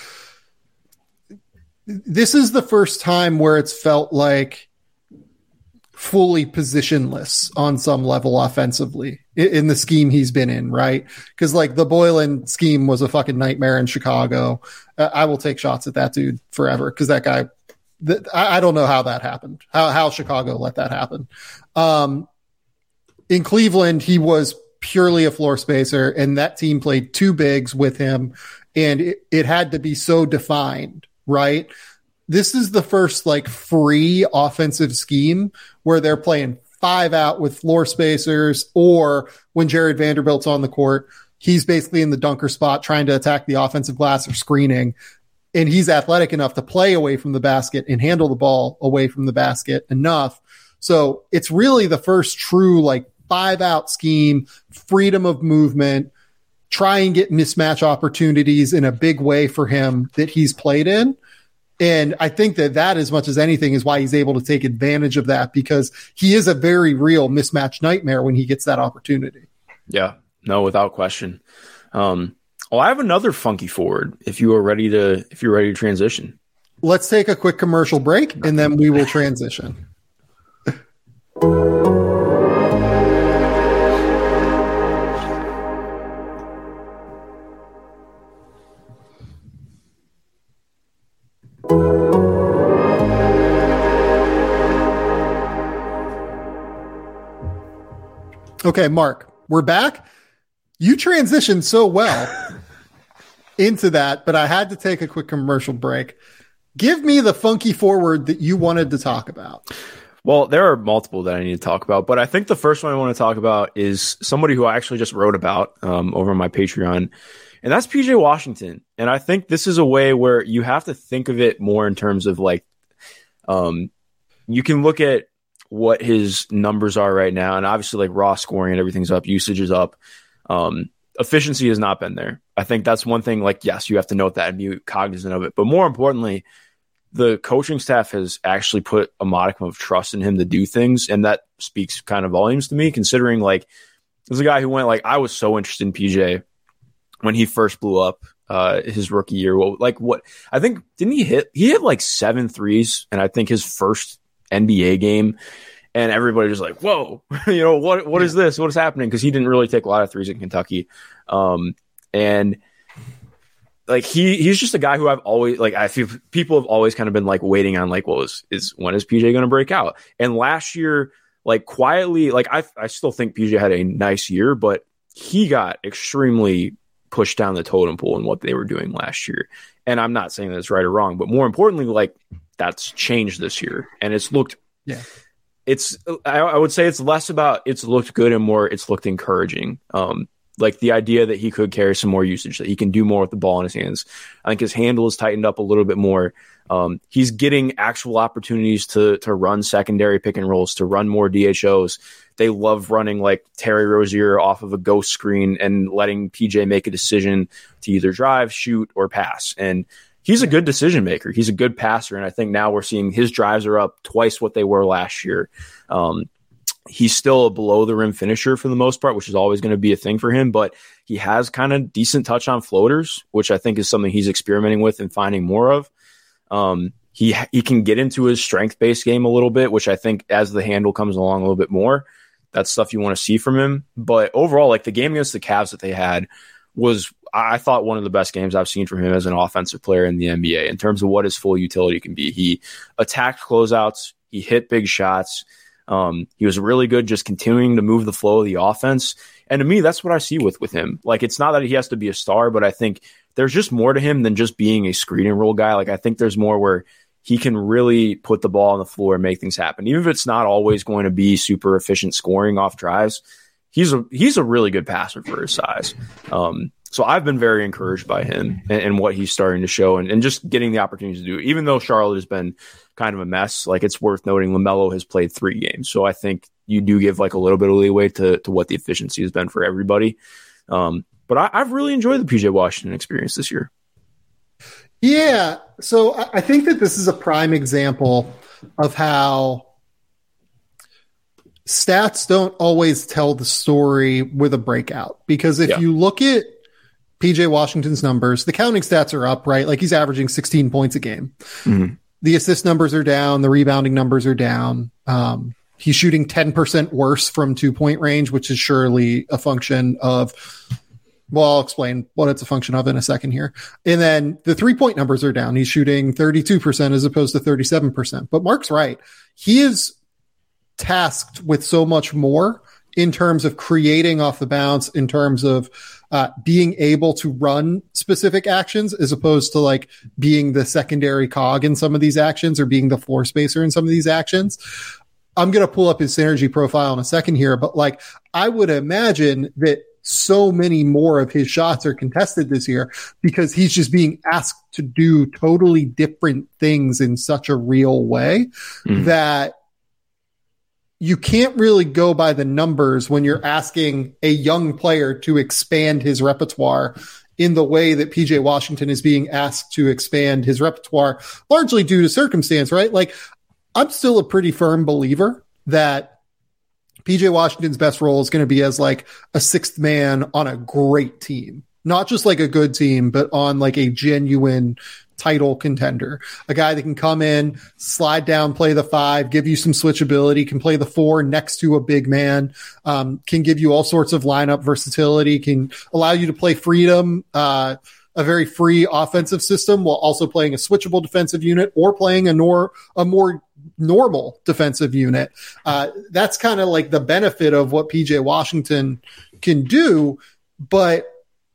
this is the first time where it's felt like fully positionless on some level offensively in the scheme he's been in, right? Because like the Boylan scheme was a fucking nightmare in Chicago. Uh, I will take shots at that dude forever because that guy, th- I, I don't know how that happened, how how Chicago let that happen. Um, in Cleveland, he was purely a floor spacer, and that team played two bigs with him, and it, it had to be so defined. Right. This is the first like free offensive scheme where they're playing five out with floor spacers, or when Jared Vanderbilt's on the court, he's basically in the dunker spot trying to attack the offensive glass or screening. And he's athletic enough to play away from the basket and handle the ball away from the basket enough. So it's really the first true like five out scheme, freedom of movement, try and get mismatch opportunities in a big way for him that he's played in. And I think that that, as much as anything, is why he's able to take advantage of that, because he is a very real mismatch nightmare when he gets that opportunity. Yeah, no, without question. Um, well, I have another funky forward if you are ready to, if you're ready to transition. Let's take a quick commercial break and then we will transition. Okay, Mark, we're back. You transitioned so well into that, but I had to take a quick commercial break. Give me the funky forward that you wanted to talk about. Well, there are multiple that I need to talk about, but I think the first one I want to talk about is somebody who I actually just wrote about um, over on my Patreon, and that's P J Washington. And I think this is a way where you have to think of it more in terms of like, um, you can look at what his numbers are right now, and obviously like raw scoring and everything's up, usage is up. Um, efficiency has not been there. I think that's one thing, like, yes, you have to note that and be cognizant of it, but more importantly, the coaching staff has actually put a modicum of trust in him to do things. And that speaks kind of volumes to me, considering like, there's a guy who went like, I was so interested in P J when he first blew up uh, his rookie year. Well, like what, I think, didn't he hit, he hit like seven threes. And I think his first N B A game, and everybody was like, whoa, you know, what, what is this? What is happening? Cause he didn't really take a lot of threes in Kentucky. Um, and like, he, he's just a guy who I've always, like, I feel people have always kind of been like waiting on, like, well, is, is when is P J going to break out? And last year, like quietly, like I, I still think P J had a nice year, but he got extremely pushed down the totem pole in what they were doing last year. And I'm not saying that it's right or wrong, but more importantly, like, that's changed this year, and it's looked, yeah, it's, I, I would say it's less about it's looked good and more it's looked encouraging. Um, like the idea that he could carry some more usage, that he can do more with the ball in his hands. I think his handle is tightened up a little bit more. Um, he's getting actual opportunities to, to run secondary pick and rolls, to run more D H Os. They love running like Terry Rozier off of a ghost screen and letting P J make a decision to either drive, shoot, or pass. And he's a good decision maker. He's a good passer. And I think now we're seeing his drives are up twice what they were last year. Um, he's still a below the rim finisher for the most part, which is always going to be a thing for him, but he has kind of decent touch on floaters, which I think is something he's experimenting with and finding more of. Um, he, he can get into his strength based game a little bit, which I think as the handle comes along a little bit more, that's stuff you want to see from him. But overall, like the game against the Cavs that they had was, I thought, one of the best games I've seen from him as an offensive player in the N B A in terms of what his full utility can be. He attacked closeouts. He hit big shots. Um, he was really good just continuing to move the flow of the offense. And to me, that's what I see with, with him. Like, it's not that he has to be a star, but I think there's just more to him than just being a screen and roll guy. Like, I think there's more where he can really put the ball on the floor and make things happen. Even if it's not always going to be super efficient scoring off drives, he's a, he's a really good passer for his size. Um, so I've been very encouraged by him and, and what he's starting to show and, and just getting the opportunity to do. Even though Charlotte has been kind of a mess, like, it's worth noting LaMelo has played three games. So I think you do give like a little bit of leeway to, to what the efficiency has been for everybody. Um, but I, I've really enjoyed the P J Washington experience this year. Yeah. So I, I think that this is a prime example of how stats don't always tell the story with a breakout. Because if yeah. you look at P J Washington's numbers, the counting stats are up, right? Like, he's averaging sixteen points a game. Mm-hmm. The assist numbers are down. The rebounding numbers are down. Um, he's shooting ten percent worse from two-point range, which is surely a function of, well, I'll explain what it's a function of in a second here. And then the three-point numbers are down. He's shooting thirty-two percent as opposed to thirty-seven percent. But Mark's right. He is tasked with so much more in terms of creating off the bounce, in terms of uh, being able to run specific actions, as opposed to like being the secondary cog in some of these actions or being the floor spacer in some of these actions. I'm going to pull up his synergy profile in a second here, but like, I would imagine that so many more of his shots are contested this year because he's just being asked to do totally different things in such a real way mm. that you can't really go by the numbers when you're asking a young player to expand his repertoire in the way that P J Washington is being asked to expand his repertoire, largely due to circumstance, right? Like, I'm still a pretty firm believer that P J Washington's best role is going to be as like a sixth man on a great team, not just like a good team, but on like a genuine title contender, a guy that can come in, slide down, play the five, give you some switchability, can play the four next to a big man, um, can give you all sorts of lineup versatility, can allow you to play freedom, uh, a very free offensive system while also playing a switchable defensive unit or playing a nor a more normal defensive unit. Uh, that's kind of like the benefit of what P J Washington can do. But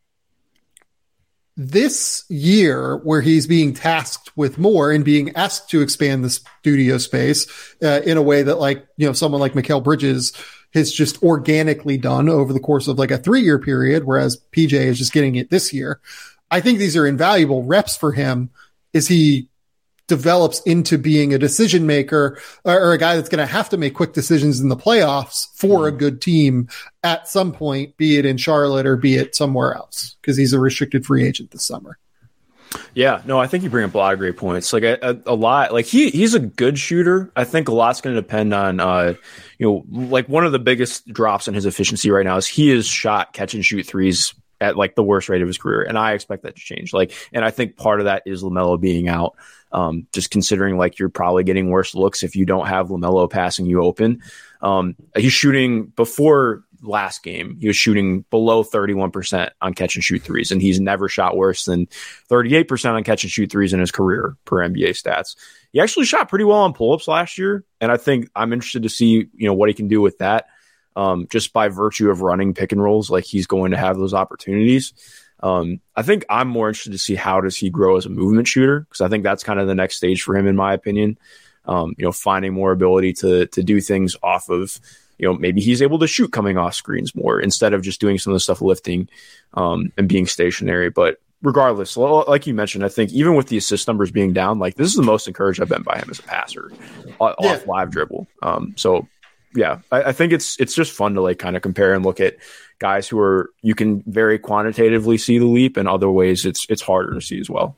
this year, where he's being tasked with more and being asked to expand the studio space uh, in a way that, like, you know, someone like Mikal Bridges has just organically done over the course of like a three-year period, whereas P J is just getting it this year. I think these are invaluable reps for him as he develops into being a decision maker or, or a guy that's going to have to make quick decisions in the playoffs for a good team at some point, be it in Charlotte or be it somewhere else, because he's a restricted free agent this summer. Yeah, no, I think you bring up a lot of great points. Like a, a, a lot, like he he's a good shooter. I think a lot's going to depend on, uh, you know, like one of the biggest drops in his efficiency right now is he is shot catch and shoot threes at like the worst rate of his career. And I expect that to change. Like, and I think part of that is LaMelo being out. Um, just considering like you're probably getting worse looks if you don't have LaMelo passing you open. Um, he's shooting before last game. He was shooting below thirty-one percent on catch and shoot threes, and he's never shot worse than thirty-eight percent on catch and shoot threes in his career per N B A stats. He actually shot pretty well on pull-ups last year. And I think I'm interested to see, you know, what he can do with that. Um, just by virtue of running pick and rolls, like he's going to have those opportunities. Um, I think I'm more interested to see how does he grow as a movement shooter, because I think that's kind of the next stage for him, in my opinion. Um, you know, finding more ability to to do things off of, you know, maybe he's able to shoot coming off screens more instead of just doing some of the stuff lifting um, and being stationary. But regardless, like you mentioned, I think even with the assist numbers being down, like this is the most encouraged I've been by him as a passer off yeah. live dribble. Um, so yeah, I, I think it's it's just fun to like kind of compare and look at guys who are, you can very quantitatively see the leap, and other ways it's it's harder to see as well.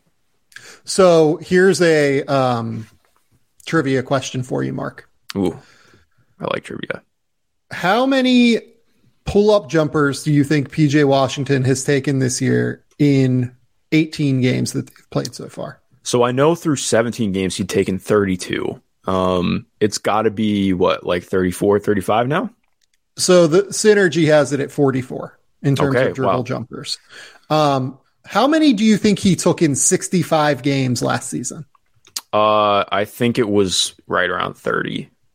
So here's a um, trivia question for you, Mark. Ooh, I like trivia. How many pull-up jumpers do you think P J Washington has taken this year in eighteen games that they've played so far? So I know through seventeen games he'd taken thirty-two. Um, it's got to be, what, like thirty-four, thirty-five now? So the Synergy has it at forty-four in terms okay, of dribble wow. jumpers. Um, how many do you think he took in sixty-five games last season? Uh, I think it was right around thirty.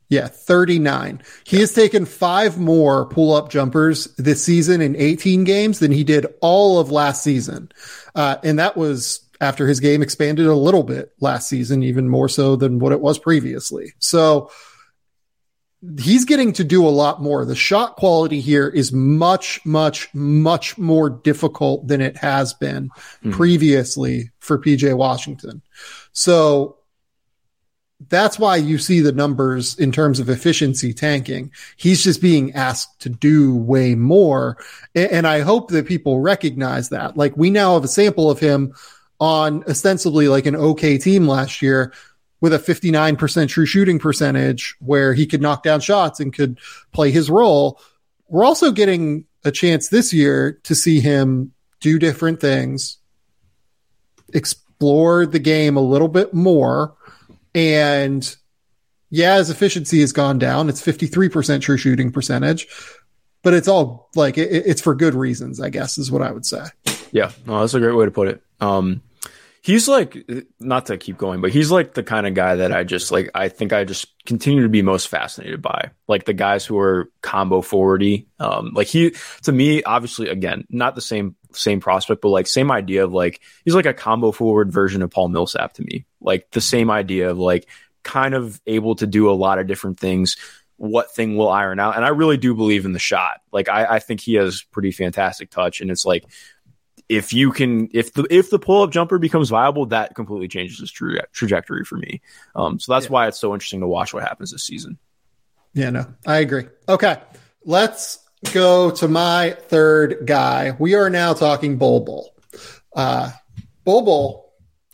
Yeah, thirty-nine. He yeah. has taken five more pull-up jumpers this season in eighteen games than he did all of last season. Uh, and that was after his game expanded a little bit last season, even more so than what it was previously. So he's getting to do a lot more. The shot quality here is much, much, much more difficult than it has been mm-hmm. previously for P J Washington. So that's why you see the numbers in terms of efficiency tanking. He's just being asked to do way more. And I hope that people recognize that. Like, we now have a sample of him on ostensibly like an okay team last year with a fifty-nine percent true shooting percentage where he could knock down shots and could play his role. We're also getting a chance this year to see him do different things, explore the game a little bit more. And yeah, his efficiency has gone down. It's fifty-three percent true shooting percentage, but it's all like, it, it's for good reasons, I guess, is what I would say. Yeah, no, that's a great way to put it. Um, he's like, not to keep going, but he's like the kind of guy that I just like, I think I just continue to be most fascinated by, like the guys who are combo forwardy. Um, like he, to me, obviously, again, not the same, same prospect, but like same idea of like, he's like a combo forward version of Paul Millsap to me. Like the same idea of like kind of able to do a lot of different things. What thing will iron out? And I really do believe in the shot. Like I, I think he has pretty fantastic touch. And it's like, if you can, if the, if the pull-up jumper becomes viable, that completely changes his tra- trajectory for me. Um, so that's yeah. why it's so interesting to watch what happens this season. Yeah, no, I agree. Okay. Let's go to my third guy. We are now talking Bol Bol. Uh, Bol Bol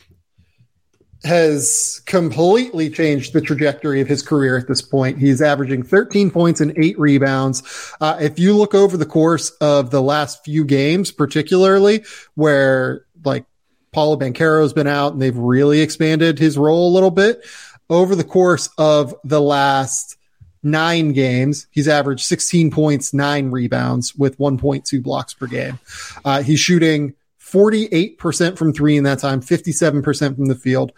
has completely changed the trajectory of his career at this point. He's averaging thirteen points and eight rebounds. Uh, if you look over the course of the last few games, particularly where like Paolo Banchero has been out and they've really expanded his role a little bit, over the course of the last nine games, he's averaged sixteen points, nine rebounds with one point two blocks per game. Uh, he's shooting forty-eight percent from three in that time, fifty-seven percent from the field.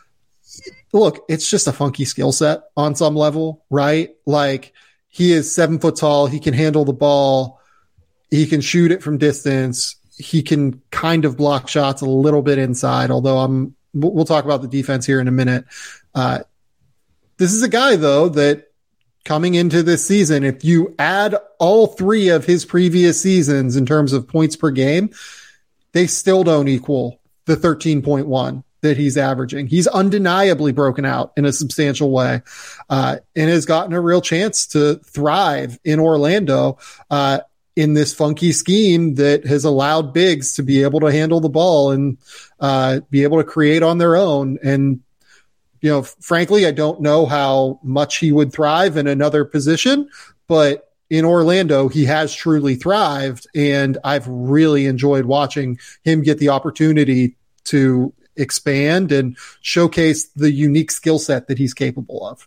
Look, it's just a funky skill set on some level, right? Like he is seven foot tall. He can handle the ball. He can shoot it from distance. He can kind of block shots a little bit inside, although I'm, we'll talk about the defense here in a minute. Uh, this is a guy though, that coming into this season, if you add all three of his previous seasons in terms of points per game, they still don't equal the thirteen point one that he's averaging. He's undeniably broken out in a substantial way, uh, and has gotten a real chance to thrive in Orlando, uh, in this funky scheme that has allowed bigs to be able to handle the ball and, uh, be able to create on their own. And, you know, frankly, I don't know how much he would thrive in another position, but in Orlando, he has truly thrived, and I've really enjoyed watching him get the opportunity to expand and showcase the unique skill set that he's capable of.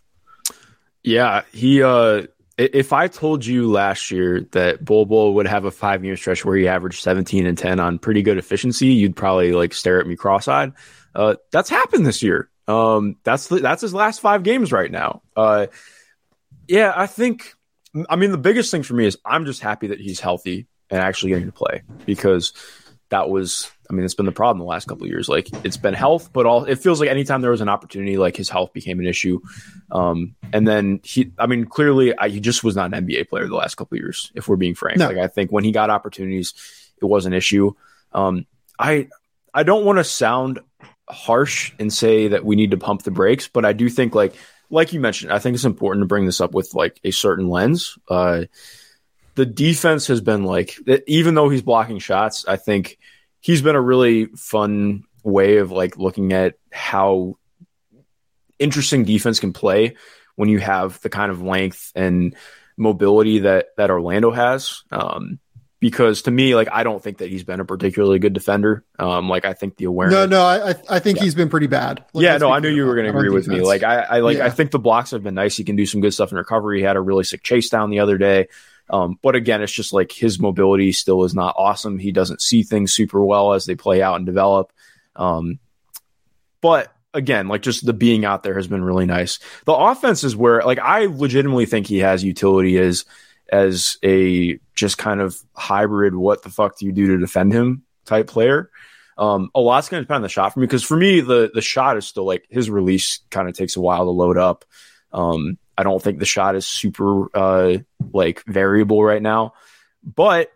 Yeah, he. Uh, if I told you last year that Bol Bol would have a five-year stretch where he averaged seventeen and ten on pretty good efficiency, you'd probably like stare at me cross-eyed. Uh, that's happened this year. Um, that's the, that's his last five games right now. Uh, yeah, I think. I mean, the biggest thing for me is I'm just happy that he's healthy and actually getting to play, because that was, I mean, it's been the problem the last couple of years. Like it's been health, but all it feels like anytime there was an opportunity, like his health became an issue. Um, and then he, I mean, clearly I, he just was not an N B A player the last couple of years, if we're being frank. No. Like I think when he got opportunities, it was an issue. Um, I, I don't want to sound harsh and say that we need to pump the brakes, but I do think like, Like you mentioned, I think it's important to bring this up with like a certain lens. Uh, the defense has been like, even though he's blocking shots, I think he's been a really fun way of like looking at how interesting defense can play when you have the kind of length and mobility that, that Orlando has. Um, Because to me, like, I don't think that he's been a particularly good defender. Um, like, I think the awareness. No, no, I, I think yeah. he's been pretty bad. Like, yeah, no, I knew you were going to agree with me. Like, I, I like, yeah. I think the blocks have been nice. He can do some good stuff in recovery. He had a really sick chase down the other day. Um, but again, it's just like his mobility still is not awesome. He doesn't see things super well as they play out and develop. Um, but again, like just the being out there has been really nice. The offense is where like I legitimately think he has utility as as a just kind of hybrid. What the fuck do you do to defend him type player? Um, a lot's going to depend on the shot for me because for me the the shot is still like his release kind of takes a while to load up. Um, I don't think the shot is super uh, like variable right now, but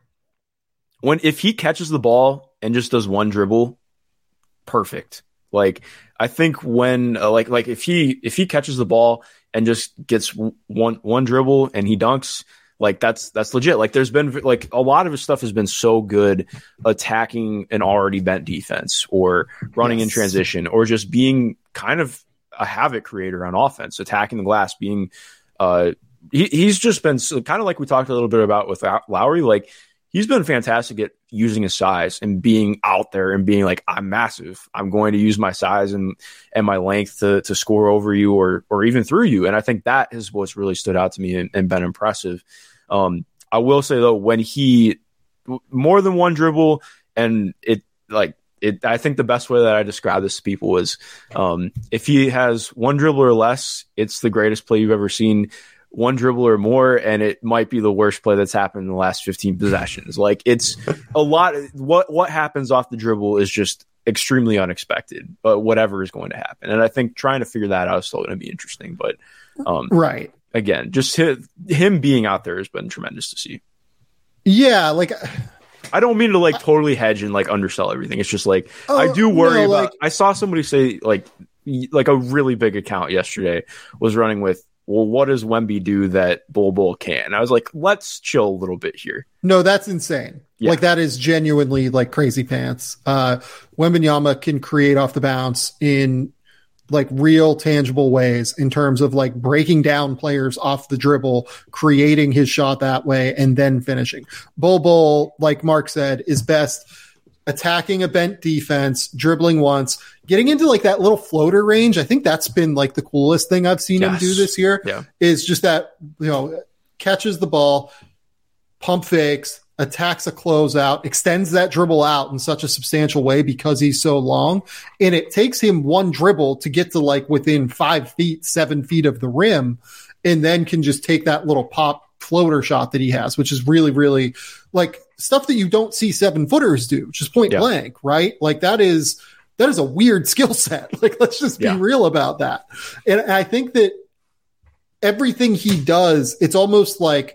when if he catches the ball and just does one dribble, perfect. Like I think when uh, like like if he if he catches the ball and just gets one one dribble and he dunks, like that's that's legit. Like there's been like a lot of his stuff has been so good attacking an already bent defense or running yes. in transition or just being kind of a havoc creator on offense, attacking the glass, being uh he, he's just been so, kind of like we talked a little bit about with Lowry. Like he's been fantastic at using his size and being out there and being like, I'm massive. I'm going to use my size and, and my length to, to score over you or, or even through you. And I think that is what's really stood out to me and, and been impressive. Um, I will say though, when he more than one dribble and it like it, I think the best way that I describe this to people is, um, if he has one dribble or less, it's the greatest play you've ever seen. One dribble or more, and it might be the worst play that's happened in the last fifteen possessions. Like it's a lot. What what happens off the dribble is just extremely unexpected, but whatever is going to happen. And I think trying to figure that out is still going to be interesting. But um, right again, just him, him being out there has been tremendous to see. Yeah, like I don't mean to like totally hedge and like undersell everything. It's just like oh, I do worry no, about. Like, I saw somebody say like like a really big account yesterday was running with, well, what does Wemby do that Bol Bol can't? And I was like, let's chill a little bit here. No, that's insane. Yeah. Like that is genuinely like crazy pants. Uh, Wembanyama can create off the bounce in like real tangible ways in terms of like breaking down players off the dribble, creating his shot that way, and then finishing. Bol Bol, like Mark said, is best attacking a bent defense, dribbling once, getting into like that little floater range. I think that's been like the coolest thing I've seen yes. him do this year yeah. is just that, you know, catches the ball, pump fakes, attacks a closeout, extends that dribble out in such a substantial way because he's so long. And it takes him one dribble to get to like within five feet, seven feet of the rim, and then can just take that little pop floater shot that he has, which is really, really like stuff that you don't see seven footers do, just point yeah. blank, right? Like that is, that is a weird skill set. Like, let's just be yeah. real about that. And I think that everything he does, it's almost like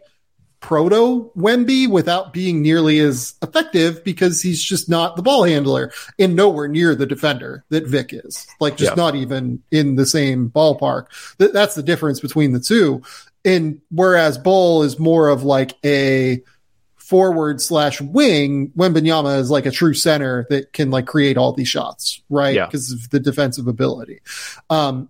proto Wemby without being nearly as effective because he's just not the ball handler and nowhere near the defender that Vic is. Like just yeah. not even in the same ballpark. Th- that's the difference between the two. And whereas Bol is more of like a forward slash wing, Wembanyama is like a true center that can like create all these shots, right? Yeah. Because of the defensive ability. Um,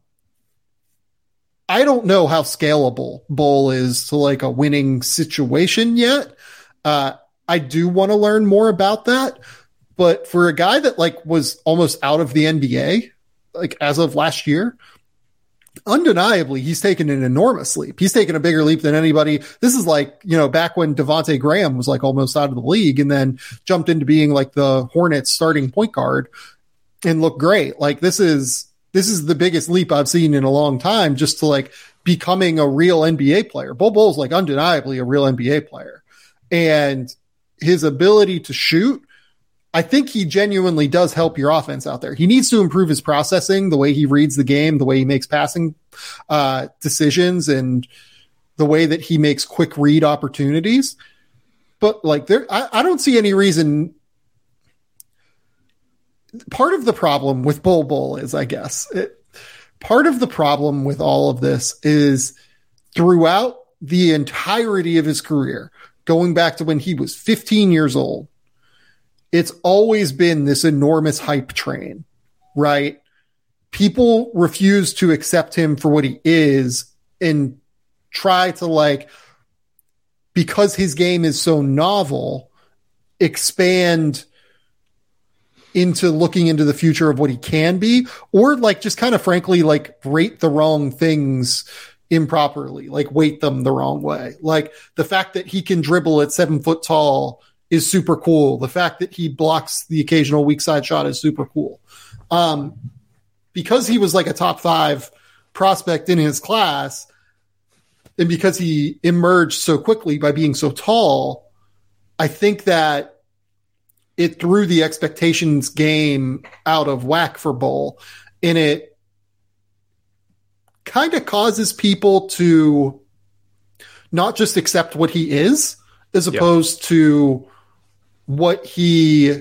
I don't know how scalable Bol is to like a winning situation yet. Uh, I do want to learn more about that, but for a guy that like was almost out of the N B A, like as of last year, undeniably, he's taken an enormous leap. He's taken a bigger leap than anybody. This is like, you know, back when Devontae Graham was like almost out of the league and then jumped into being like the Hornets starting point guard and looked great. Like this is, this is the biggest leap I've seen in a long time just to like becoming a real N B A player. Bol Bol's like undeniably a real N B A player, and his ability to shoot, I think he genuinely does help your offense out there. He needs to improve his processing, the way he reads the game, the way he makes passing uh, decisions, and the way that he makes quick read opportunities. But like there, I, I don't see any reason. Part of the problem with Bol Bol is, I guess, it, part of the problem with all of this is throughout the entirety of his career, going back to when he was fifteen years old, it's always been this enormous hype train, right? People refuse to accept him for what he is and try to like, because his game is so novel, expand into looking into the future of what he can be, or like just kind of frankly, like rate the wrong things improperly, like weight them the wrong way. Like the fact that he can dribble at seven foot tall is super cool. The fact that he blocks the occasional weak side shot is super cool. Um, because he was like a top five prospect in his class, and because he emerged so quickly by being so tall, I think that it threw the expectations game out of whack for Bol, and it kind of causes people to not just accept what he is, as opposed yep. to what he,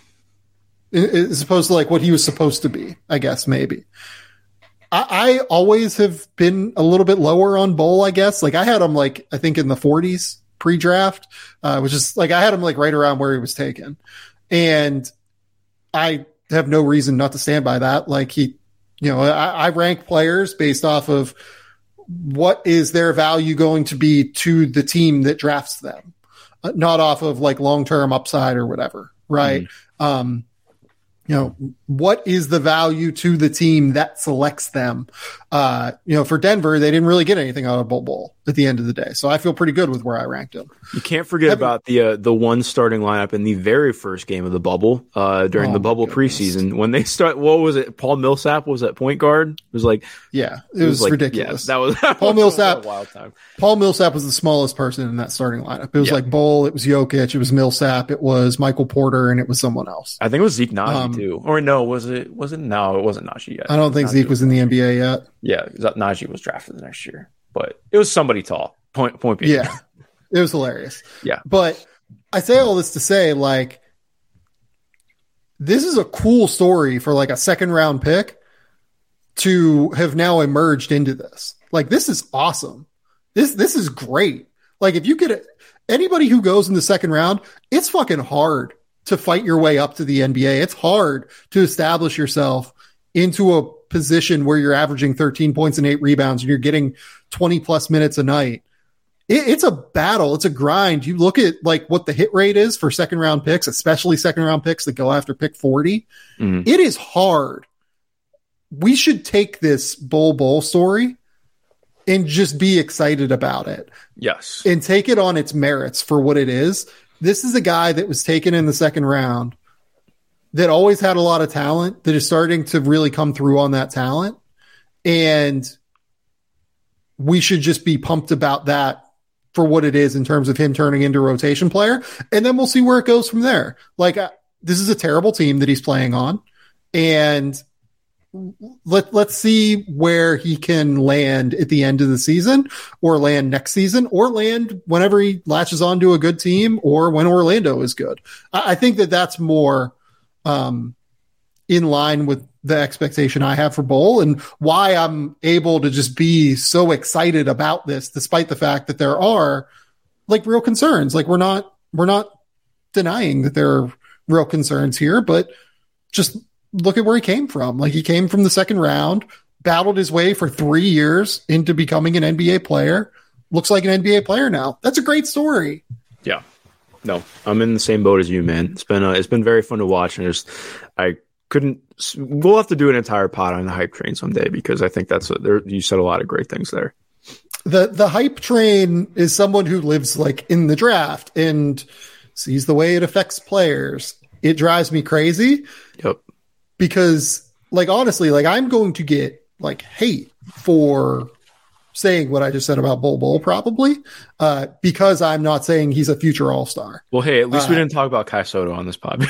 as opposed to like what he was supposed to be, I guess, maybe. I, I always have been a little bit lower on Bol, I guess. Like I had him like, I think in the forties pre-draft, uh, which is like, I had him like right around where he was taken. And I have no reason not to stand by that. Like he, you know, I, I rank players based off of what is their value going to be to the team that drafts them, uh, not off of like long-term upside or whatever. Right. Mm-hmm. Um, you know, what is the value to the team that selects them? Uh, you know, for Denver, they didn't really get anything out of Bol Bol at the end of the day. So I feel pretty good with where I ranked him. You can't forget Have about you, the uh, the one starting lineup in the very first game of the bubble uh, during oh the bubble preseason when they start. What was it? Paul Millsap was at point guard. It was like, yeah, it, it was, was like, ridiculous. Yeah, that was that Paul was Millsap. A wild time. Paul Millsap was the smallest person in that starting lineup. It was yeah. like Bol, it was Jokic, it was Millsap, it was Michael Porter, and it was someone else. I think it was Zeke Naji um, too. Or no, was it? Was it? No, it wasn't Naji yet. I don't think Naji Zeke was in the N B A yet. Yeah, Naji was drafted the next year, but it was somebody tall. Point point being. Yeah, it was hilarious. Yeah, but I say all this to say, like, this is a cool story for like a second round pick to have now emerged into this. Like, this is awesome. This this is great. Like, if you could, anybody who goes in the second round, it's fucking hard to fight your way up to the N B A. It's hard to establish yourself into a position where you're averaging thirteen points and eight rebounds and you're getting twenty plus minutes a night. It, it's a battle. It's a grind. You look at like what the hit rate is for second round picks, especially second round picks that go after pick forty. Mm-hmm. It is hard. We should take this Bol Bol story and just be excited about it. Yes. And take it on its merits for what it is. This is a guy that was taken in the second round that always had a lot of talent, that is starting to really come through on that talent. And we should just be pumped about that for what it is in terms of him turning into a rotation player. And then we'll see where it goes from there. Like, uh, this is a terrible team that he's playing on. And let, let's see where he can land at the end of the season, or land next season, or land whenever he latches onto a good team, or when Orlando is good. I, I think that that's more um, in line with the expectation I have for Bol, and why I'm able to just be so excited about this, despite the fact that there are like real concerns. Like, we're not, we're not denying that there are real concerns here, but just look at where he came from. Like, he came from the second round, battled his way for three years into becoming an N B A player. Looks like an N B A player now. That's a great story. Yeah. No, I'm in the same boat as you, man. It's been, uh, it's been very fun to watch. And just, I couldn't, we'll have to do an entire pod on the hype train someday, because I think that's, a, there, you said a lot of great things there. The, the hype train is someone who lives like in the draft and sees the way it affects players. It drives me crazy. Yep. Because, like, honestly, like, I'm going to get like hate for saying what I just said about Bol Bol, probably, uh, because I'm not saying he's a future all-star. Well, hey, at least uh, we didn't talk about Kai Soto on this pod.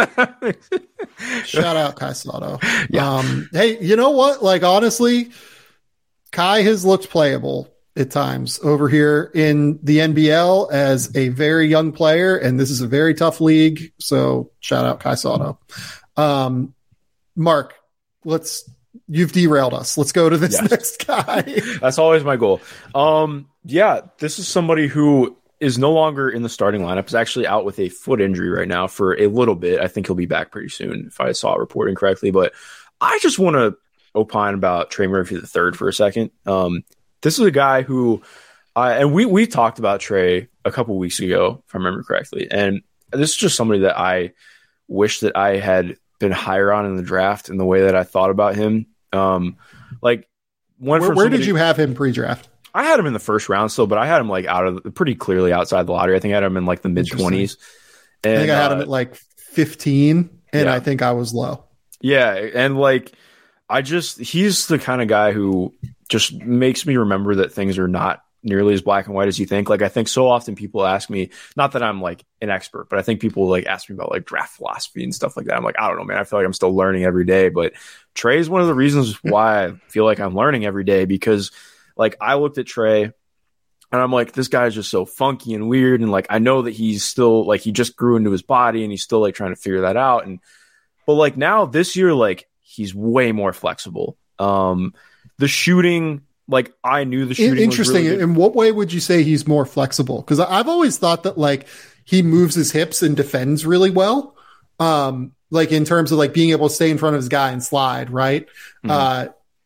Shout out Kai Soto. Yeah. Um, hey, you know what? Like, honestly, Kai has looked playable at times over here in the N B L as a very young player, and this is a very tough league. So shout out Kai Soto. Um, Mark, let's, you've derailed us. Let's go to this yes. next guy. That's always my goal. Um, yeah, this is somebody who is no longer in the starting lineup. Is actually out with a foot injury right now for a little bit. I think he'll be back pretty soon, if I saw it reporting correctly. But I just want to opine about Trey Murphy the third for a second. Um, this is a guy who, uh, and we we talked about Trey a couple weeks ago, if I remember correctly. And this is just somebody that I wish that I had been higher on in the draft in the way that I thought about him. Um, like, where, where somebody, did you have him pre-draft? I had him in the first round still, but I had him like out of pretty clearly outside the lottery. I think I had him in like the mid twenties. I think I had uh, him at like fifteen, and yeah. I think I was low. Yeah, and like I just, he's the kind of guy who just makes me remember that things are not nearly as black and white as you think. Like, I think so often people ask me, not that I'm like an expert, but I think people like ask me about like draft philosophy and stuff like that. I'm like, I don't know, man. I feel like I'm still learning every day. But Trey is one of the reasons why I feel like I'm learning every day, because like I looked at Trey and I'm like, this guy's just so funky and weird. And like, I know that he's still like, he just grew into his body and he's still like trying to figure that out. And, but like now this year, like he's way more flexible. Um, the shooting, like I knew the shooting. Interesting. Was really In what way would you say he's more flexible? Because I've always thought that like he moves his hips and defends really well. Um, like in terms of like being able to stay in front of his guy and slide, right? Mm-hmm. Uh,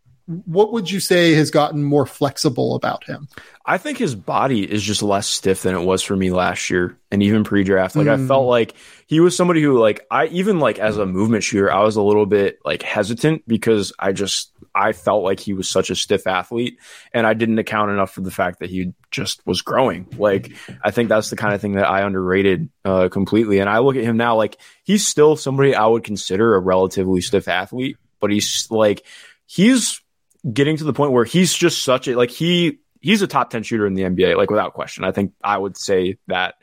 what would you say has gotten more flexible about him? I think his body is just less stiff than it was for me last year and even pre-draft. Like mm. I felt like he was somebody who like I even like as a movement shooter, I was a little bit like hesitant because I just I felt like he was such a stiff athlete and I didn't account enough for the fact that he just was growing. Like I think that's the kind of thing that I underrated uh, completely. And I look at him now, like he's still somebody I would consider a relatively stiff athlete, but he's like he's getting to the point where he's just such a like he he's a top ten shooter in the N B A, like without question. I think I would say that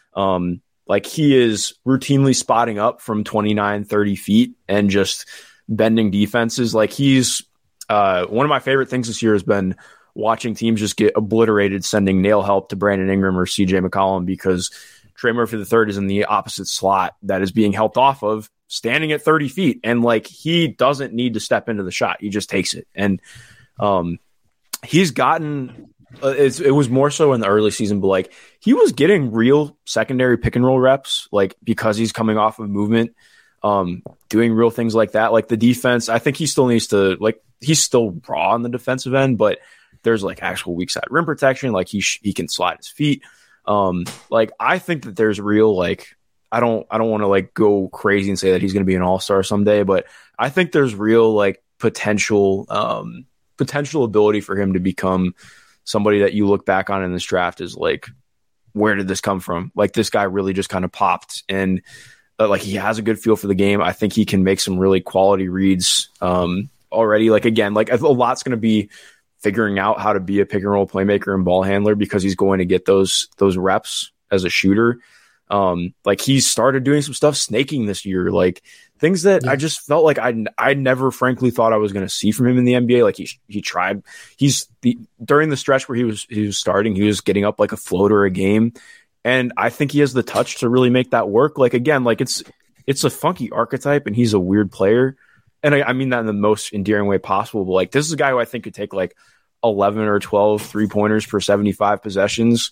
um like he is routinely spotting up from twenty-nine, thirty feet and just bending defenses. Like he's uh one of my favorite things this year has been watching teams just get obliterated sending nail help to Brandon Ingram or C J McCollum because Trey Murphy the third is in the opposite slot that is being helped off of standing at thirty feet. And like, he doesn't need to step into the shot. He just takes it. And um, he's gotten, uh, it's, it was more so in the early season, but like he was getting real secondary pick and roll reps, like because he's coming off of movement, um, doing real things like that. Like the defense, I think he still needs to like, he's still raw on the defensive end, but there's like actual weak side rim protection. Like he, sh- he can slide his feet. Um, like I think that there's real, like, I don't, I don't want to like go crazy and say that he's going to be an all-star someday, but I think there's real like potential, um, potential ability for him to become somebody that you look back on in this draft as like, where did this come from? Like this guy really just kind of popped and uh, like he has a good feel for the game. I think he can make some really quality reads, um, already. Like, again, like a lot's going to be figuring out how to be a pick and roll playmaker and ball handler because he's going to get those, those reps as a shooter. Um, like he's started doing some stuff snaking this year, like things that yeah. I just felt like I I never frankly thought I was going to see from him in the N B A. Like he he tried, he's the during the stretch where he was he was starting, he was getting up like a floater a game, and I think he has the touch to really make that work. Like again, like it's it's a funky archetype, and he's a weird player, and I, I mean that in the most endearing way possible. But like this is a guy who I think could take like eleven or twelve three pointers per seventy-five possessions.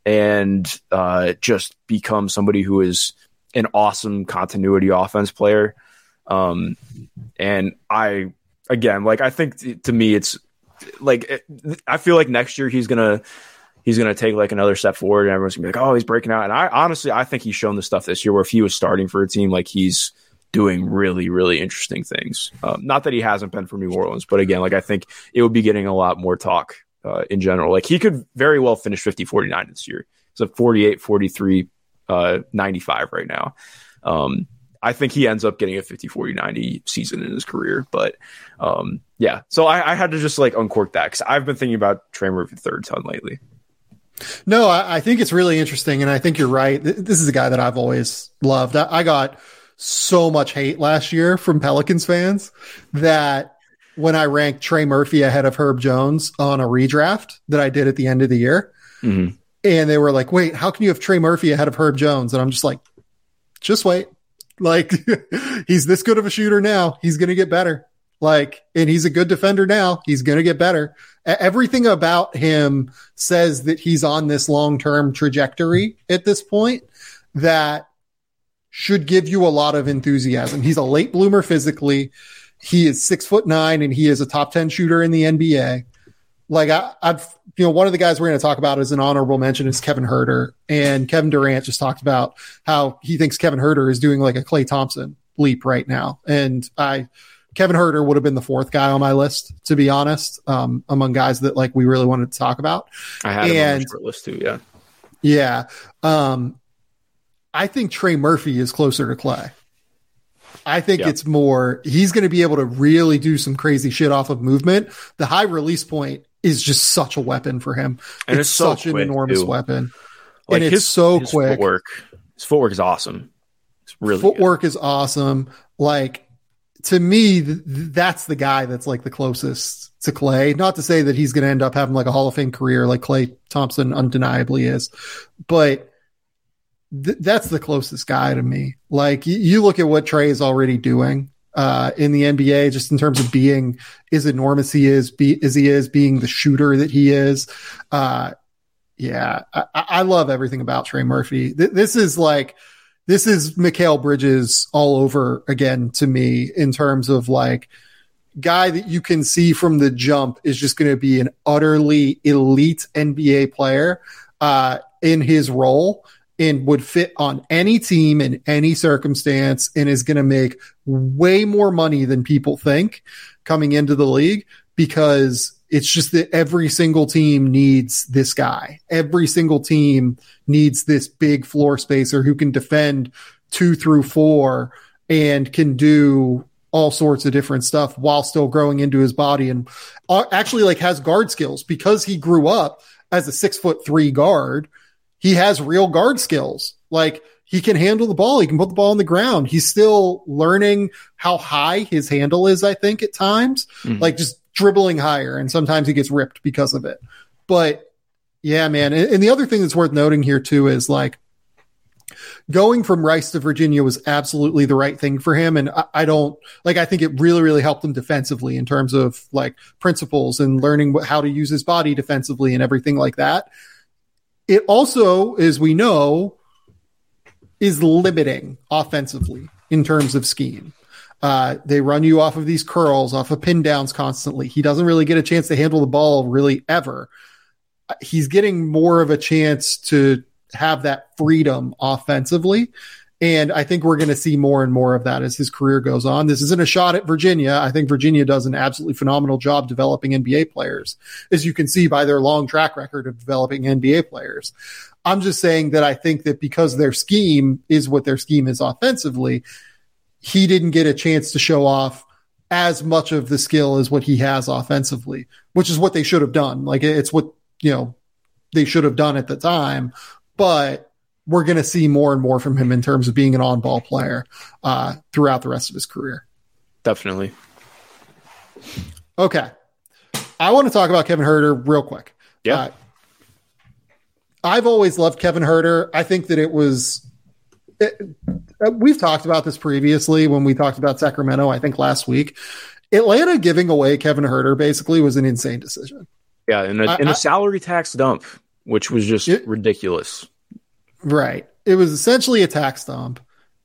And uh, just become somebody who is an awesome continuity offense player. Um, and I, again, like, I think t- to me, it's like, it, I feel like next year he's going to, he's going to take like another step forward and everyone's gonna be like, oh, he's breaking out. And I honestly, I think he's shown the stuff this year where if he was starting for a team, like he's doing really, really interesting things. Um, not that he hasn't been for New Orleans, but again, like, I think it would be getting a lot more talk Uh, in general. Like he could very well finish fifty forty-nine this year. It's a forty-eight forty-three uh, ninety-five right now. Um, I think he ends up getting a fifty forty ninety season in his career. But um, yeah, so I, I had to just like uncork that because I've been thinking about Trey Murphy third ton lately. No, I, I think it's really interesting. And I think you're right. This is a guy that I've always loved. I, I got so much hate last year from Pelicans fans that when I ranked Trey Murphy ahead of Herb Jones on a redraft that I did at the end of the year. Mm-hmm. And they were like, wait, how can you have Trey Murphy ahead of Herb Jones? And I'm just like, just wait. Like he's this good of a shooter now. He's going to get better. Like, and he's a good defender now. He's going to get better. Everything about him says that he's on this long-term trajectory at this point that should give you a lot of enthusiasm. He's a late bloomer physically. He is six foot nine and he is a top ten shooter in the N B A. Like I, I've, you know, one of the guys we're going to talk about as an honorable mention is Kevin Huerter, and Kevin Durant just talked about how he thinks Kevin Huerter is doing like a Klay Thompson leap right now. And I, Kevin Huerter would have been the fourth guy on my list, to be honest, um, among guys that like we really wanted to talk about. I had him and, on my short list too. Yeah. Yeah. Um, I think Trey Murphy is closer to Klay. I think yeah. it's more, he's going to be able to really do some crazy shit off of movement. The high release point is just such a weapon for him. And it's, it's so such an quick, enormous too. weapon. Like and it's his, so his quick. Footwork, his footwork is awesome. It's really Footwork good. is awesome. Like, to me, th- that's the guy that's like the closest to Klay. Not to say that he's going to end up having like a Hall of Fame career like Klay Thompson undeniably is, but th- that's the closest guy to me. Like, y- you look at what Trey is already doing uh, in the N B A, just in terms of being as enormous he is, be, as he is, being the shooter that he is. Uh, yeah, I, I love everything about Trey Murphy. Th- this is like, This is Mikal Bridges all over again to me, in terms of like guy that you can see from the jump is just going to be an utterly elite N B A player uh, in his role, and would fit on any team in any circumstance, and is going to make way more money than people think coming into the league, because it's just that every single team needs this guy. Every single team needs this big floor spacer who can defend two through four and can do all sorts of different stuff while still growing into his body, and actually like has guard skills, because he grew up as a six foot three guard. He has real guard skills. Like, he can handle the ball. He can put the ball on the ground. He's still learning how high his handle is, I think, at times, mm-hmm. like just dribbling higher, and sometimes he gets ripped because of it. But yeah, man. And, and the other thing that's worth noting here too is like going from Rice to Virginia was absolutely the right thing for him. And I, I don't like, I think it really, really helped him defensively in terms of like principles and learning what, how to use his body defensively and everything like that. It also, as we know, is limiting offensively in terms of scheme. Uh, they run you off of these curls, off of pin downs constantly. He doesn't really get a chance to handle the ball really ever. He's getting more of a chance to have that freedom offensively. And I think we're going to see more and more of that as his career goes on. This isn't a shot at Virginia. I think Virginia does an absolutely phenomenal job developing N B A players, as you can see by their long track record of developing N B A players. I'm just saying that I think that because their scheme is what their scheme is offensively, he didn't get a chance to show off as much of the skill as what he has offensively, which is what they should have done. Like, it's what, you know, they should have done at the time, but we're going to see more and more from him in terms of being an on-ball player uh, throughout the rest of his career. Definitely. Okay. I want to talk about Kevin Huerter real quick. Yeah. Uh, I've always loved Kevin Huerter. I think that it was, it, we've talked about this previously when we talked about Sacramento, I think last week. Atlanta giving away Kevin Huerter basically was an insane decision. Yeah, in a, I, in a I, salary tax dump, which was just it, ridiculous. Right. It was essentially a tax dump.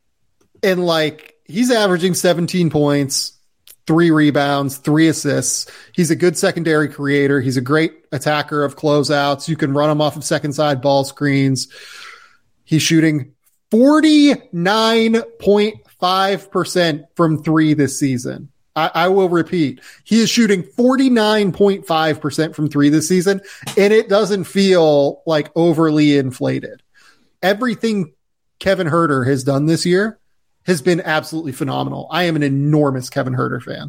And like, he's averaging seventeen points, three rebounds, three assists. He's a good secondary creator. He's a great attacker of closeouts. You can run him off of second side ball screens. He's shooting forty-nine point five percent from three this season. I, I will repeat. He is shooting forty-nine point five percent from three this season, and it doesn't feel like overly inflated. Everything Kevin Huerter has done this year has been absolutely phenomenal. I am an enormous Kevin Huerter fan.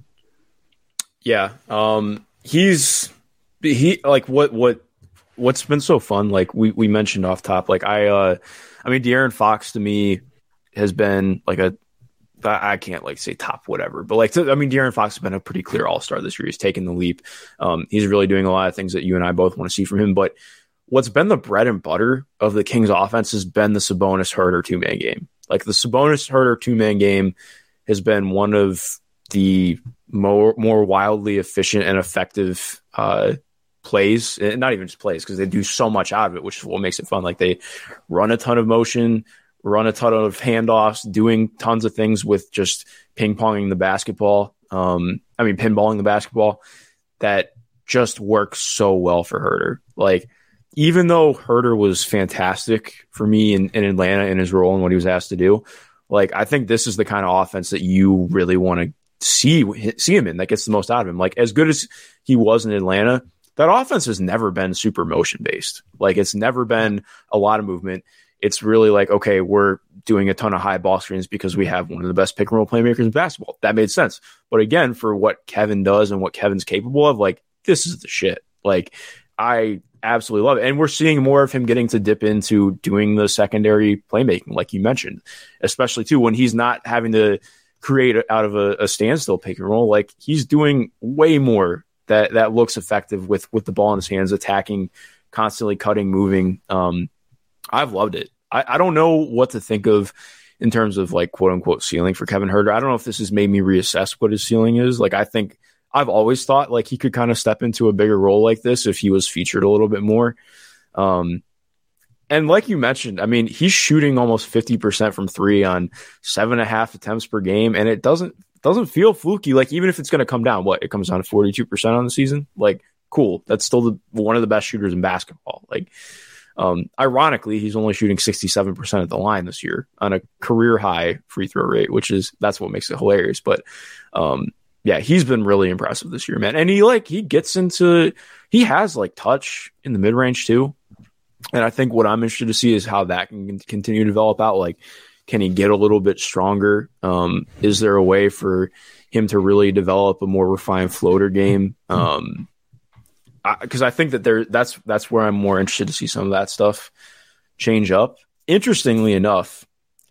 Yeah. Um, he's, he, like, what, what, what's been so fun, like we, we mentioned off top, like I, uh, I mean, De'Aaron Fox to me has been like a, I can't like say top whatever, but like, I mean, De'Aaron Fox has been a pretty clear all-star this year. He's taken the leap. Um, he's really doing a lot of things that you and I both want to see from him, but what's been the bread and butter of the Kings offense has been the Sabonis Huerter two-man game. Like the Sabonis Huerter two-man game has been one of the more, more wildly efficient and effective uh, plays, and not even just plays, because they do so much out of it, which is what makes it fun. Like they run a ton of motion, run a ton of handoffs, doing tons of things with just ping-ponging the basketball. Um, I mean, pinballing the basketball that just works so well for Huerter. Like, even though Huerter was fantastic for me in, in Atlanta in his role and what he was asked to do, like, I think this is the kind of offense that you really want to see, see him in, that gets the most out of him. Like, as good as he was in Atlanta, that offense has never been super motion based. Like, it's never been a lot of movement. it's really like, okay, we're doing a ton of high ball screens because we have one of the best pick and roll playmakers in basketball. That made sense. But again, for what Kevin does and what Kevin's capable of, like, this is the shit. Like, I absolutely love it. And we're seeing more of him getting to dip into doing the secondary playmaking, like you mentioned, especially too when he's not having to create out of a, a standstill pick and roll. Like, he's doing way more that, that looks effective with, with the ball in his hands, attacking, constantly cutting, moving. Um, I've loved it. I, I don't know what to think of in terms of, like, quote unquote ceiling for Kevin Huerter. I don't know if this has made me reassess what his ceiling is. Like, I think I've always thought like he could kind of step into a bigger role like this if he was featured a little bit more. Um, and like you mentioned, I mean, he's shooting almost fifty percent from three on seven and a half attempts per game. And it doesn't, doesn't feel fluky. Like, even if it's going to come down, what, it comes down to forty-two percent on the season. Like, cool. That's still the, one of the best shooters in basketball. Like, um, ironically, he's only shooting sixty-seven percent at the line this year on a career high free throw rate, which is, that's what makes it hilarious. But, um, yeah, he's been really impressive this year, man. And he like he gets into he has like touch in the mid range too. And I think what I'm interested to see is how that can continue to develop out. Like, can he get a little bit stronger? Um, is there a way for him to really develop a more refined floater game? Um, because I, I think that there that's that's where I'm more interested to see some of that stuff change up. Interestingly enough,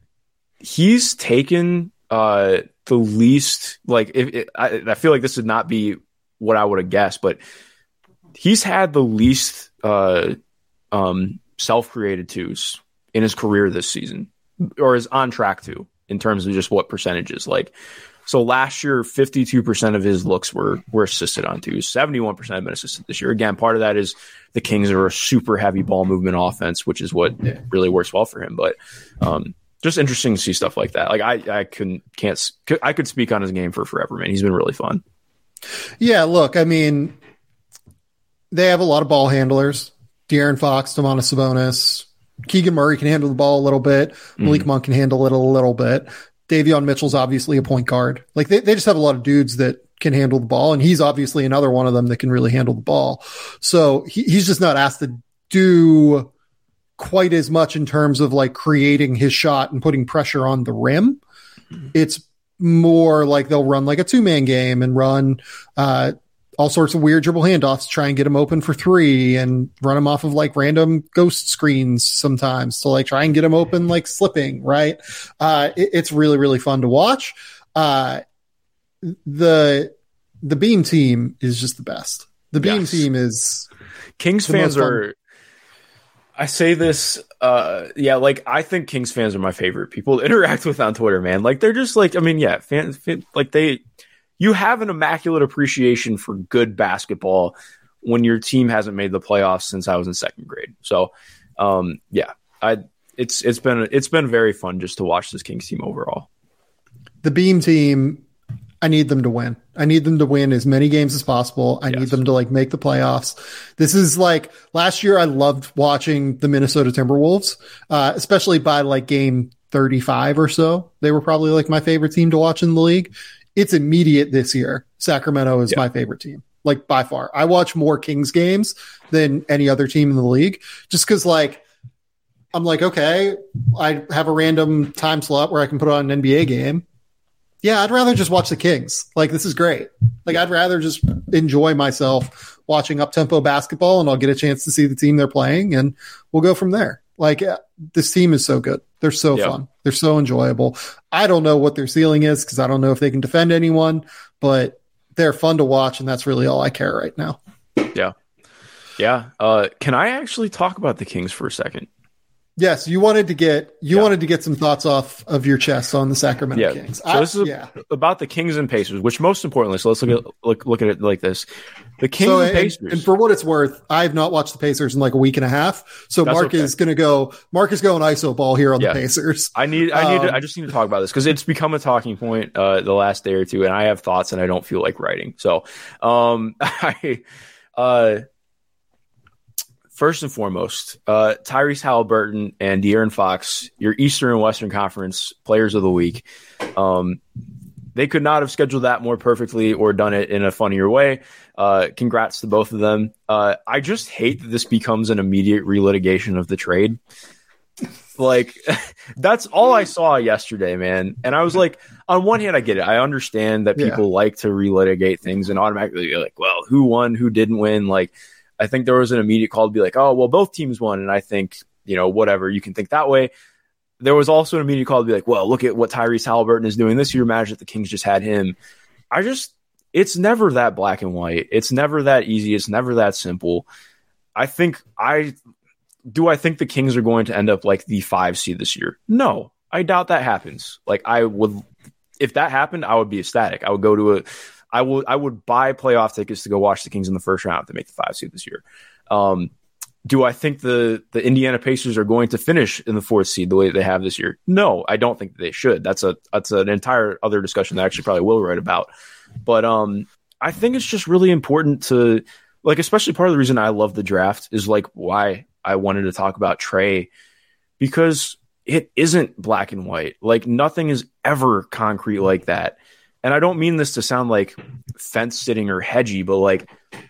he's taken uh, the least, like, if it, I, I feel like this would not be what I would have guessed, but he's had the least uh, um, self-created twos in his career this season, or is on track to, in terms of just what percentages. Like, so last year, fifty-two percent of his looks were were assisted on twos. seventy-one percent have been assisted this year. Again, part of that is the Kings are a super heavy ball movement offense, which is what really works well for him. But um, just interesting to see stuff like that. Like, I, I couldn't, can't, I could speak on his game for forever, man. He's been really fun. Yeah, look, I mean, they have a lot of ball handlers. De'Aaron Fox, Domantas Sabonis, Keegan Murray can handle the ball a little bit. Malik mm-hmm. Monk can handle it a little bit. Davion Mitchell's obviously a point guard. Like, they, they just have a lot of dudes that can handle the ball, and he's obviously another one of them that can really handle the ball. So he, he's just not asked to do quite as much in terms of like creating his shot and putting pressure on the rim. Mm-hmm. It's more like they'll run like a two-man game and run uh, all sorts of weird dribble handoffs, try and get him open for three, and run him off of like random ghost screens sometimes to like try and get him open, like slipping, right? Uh, it, it's really, really fun to watch. Uh, the, the Beam team is just the best. The Beam yes. team is Kings fans are, I say this, uh, yeah, like, I think Kings fans are my favorite people to interact with on Twitter, man. Like, they're just like, I mean, yeah, fans, fan, like they, you have an immaculate appreciation for good basketball when your team hasn't made the playoffs since I was in second grade. So, um, yeah, I, it's, it's been, it's been very fun just to watch this Kings team overall. The Beam team, I need them to win. I need them to win as many games as possible. I yes. need them to like make the playoffs. This is like last year. I loved watching the Minnesota Timberwolves, uh, especially by like game thirty-five or so. They were probably like my favorite team to watch in the league. It's immediate this year. Sacramento is yeah. my favorite team, like by far. I watch more Kings games than any other team in the league, just because like I'm like, okay, I have a random time slot where I can put on an N B A game. Yeah, I'd rather just watch the Kings. Like, this is great. Like, I'd rather just enjoy myself watching up-tempo basketball, and I'll get a chance to see the team they're playing, and we'll go from there. Like, this team is so good. They're so yep. fun. They're so enjoyable. I don't know what their ceiling is because I don't know if they can defend anyone, but they're fun to watch, and that's really all I care right now. Yeah. Yeah. Uh, can I actually talk about the Kings for a second? Yes, you wanted to get you yeah. wanted to get some thoughts off of your chest on the Sacramento yeah. Kings. So I, this is yeah. about the Kings and Pacers, which most importantly, so let's look at look, look at it like this: the Kings so, and Pacers. And, and for what it's worth, I have not watched the Pacers in like a week and a half. So That's Mark okay. is going to go. Mark is going I S O ball here on yeah. the Pacers. I need. I need. Um, to, I just need to talk about this because it's become a talking point uh, the last day or two, and I have thoughts, and I don't feel like writing. So, um, I. Uh, First and foremost, uh, Tyrese Halliburton and De'Aaron Fox, your Eastern and Western Conference players of the week. Um, they could not have scheduled that more perfectly or done it in a funnier way. Uh, congrats to both of them. Uh, I just hate that this becomes an immediate relitigation of the trade. Like, that's all I saw yesterday, man. And I was like, on one hand, I get it. I understand that people yeah. like to relitigate things and automatically be like, well, who won, who didn't win? Like, I think there was an immediate call to be like, oh, well, both teams won. And I think, you know, whatever, you can think that way. There was also an immediate call to be like, well, look at what Tyrese Halliburton is doing this year. Imagine if the Kings just had him. I just, it's never that black and white. It's never that easy. It's never that simple. I think I... Do I think the Kings are going to end up like the five seed this year? No, I doubt that happens. Like I would, if that happened, I would be ecstatic. I would go to a, I would, I would buy playoff tickets to go watch the Kings in the first round to make the five seed this year. Um, do I think the the Indiana Pacers are going to finish in the fourth seed the way they have this year? No, I don't think they should. That's a that's an entire other discussion that I actually probably will write about. But um, I think it's just really important to like, especially part of the reason I love the draft is like why I wanted to talk about Trae, because it isn't black and white. Like nothing is ever concrete like that. And I don't mean this to sound like fence sitting or hedgy, but like,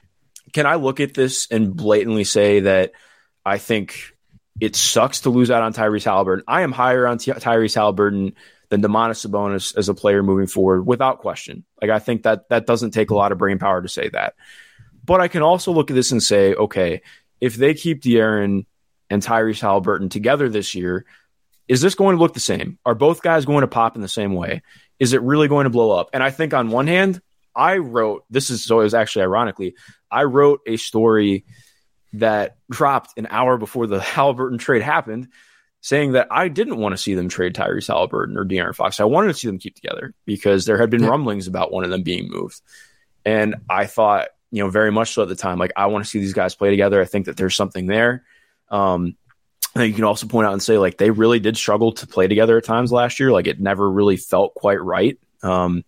can I look at this and blatantly say that I think it sucks to lose out on Tyrese Halliburton? I am higher on T- Tyrese Halliburton than Domantas Sabonis as a player moving forward, without question. Like I think that that doesn't take a lot of brain power to say that. But I can also look at this and say, okay, if they keep De'Aaron and Tyrese Halliburton together this year, is this going to look the same? Are both guys going to pop in the same way? Is it really going to blow up? And I think on one hand, I wrote, this is, so it was actually ironically, I wrote a story that dropped an hour before the Halliburton trade happened, saying that I didn't want to see them trade Tyrese Halliburton or De'Aaron Fox. I wanted to see them keep together because there had been rumblings about one of them being moved. And I thought, you know, very much so at the time, like I want to see these guys play together. I think that there's something there. Um, and you can also point out and say like they really did struggle to play together at times last year. Like it never really felt quite right. Um,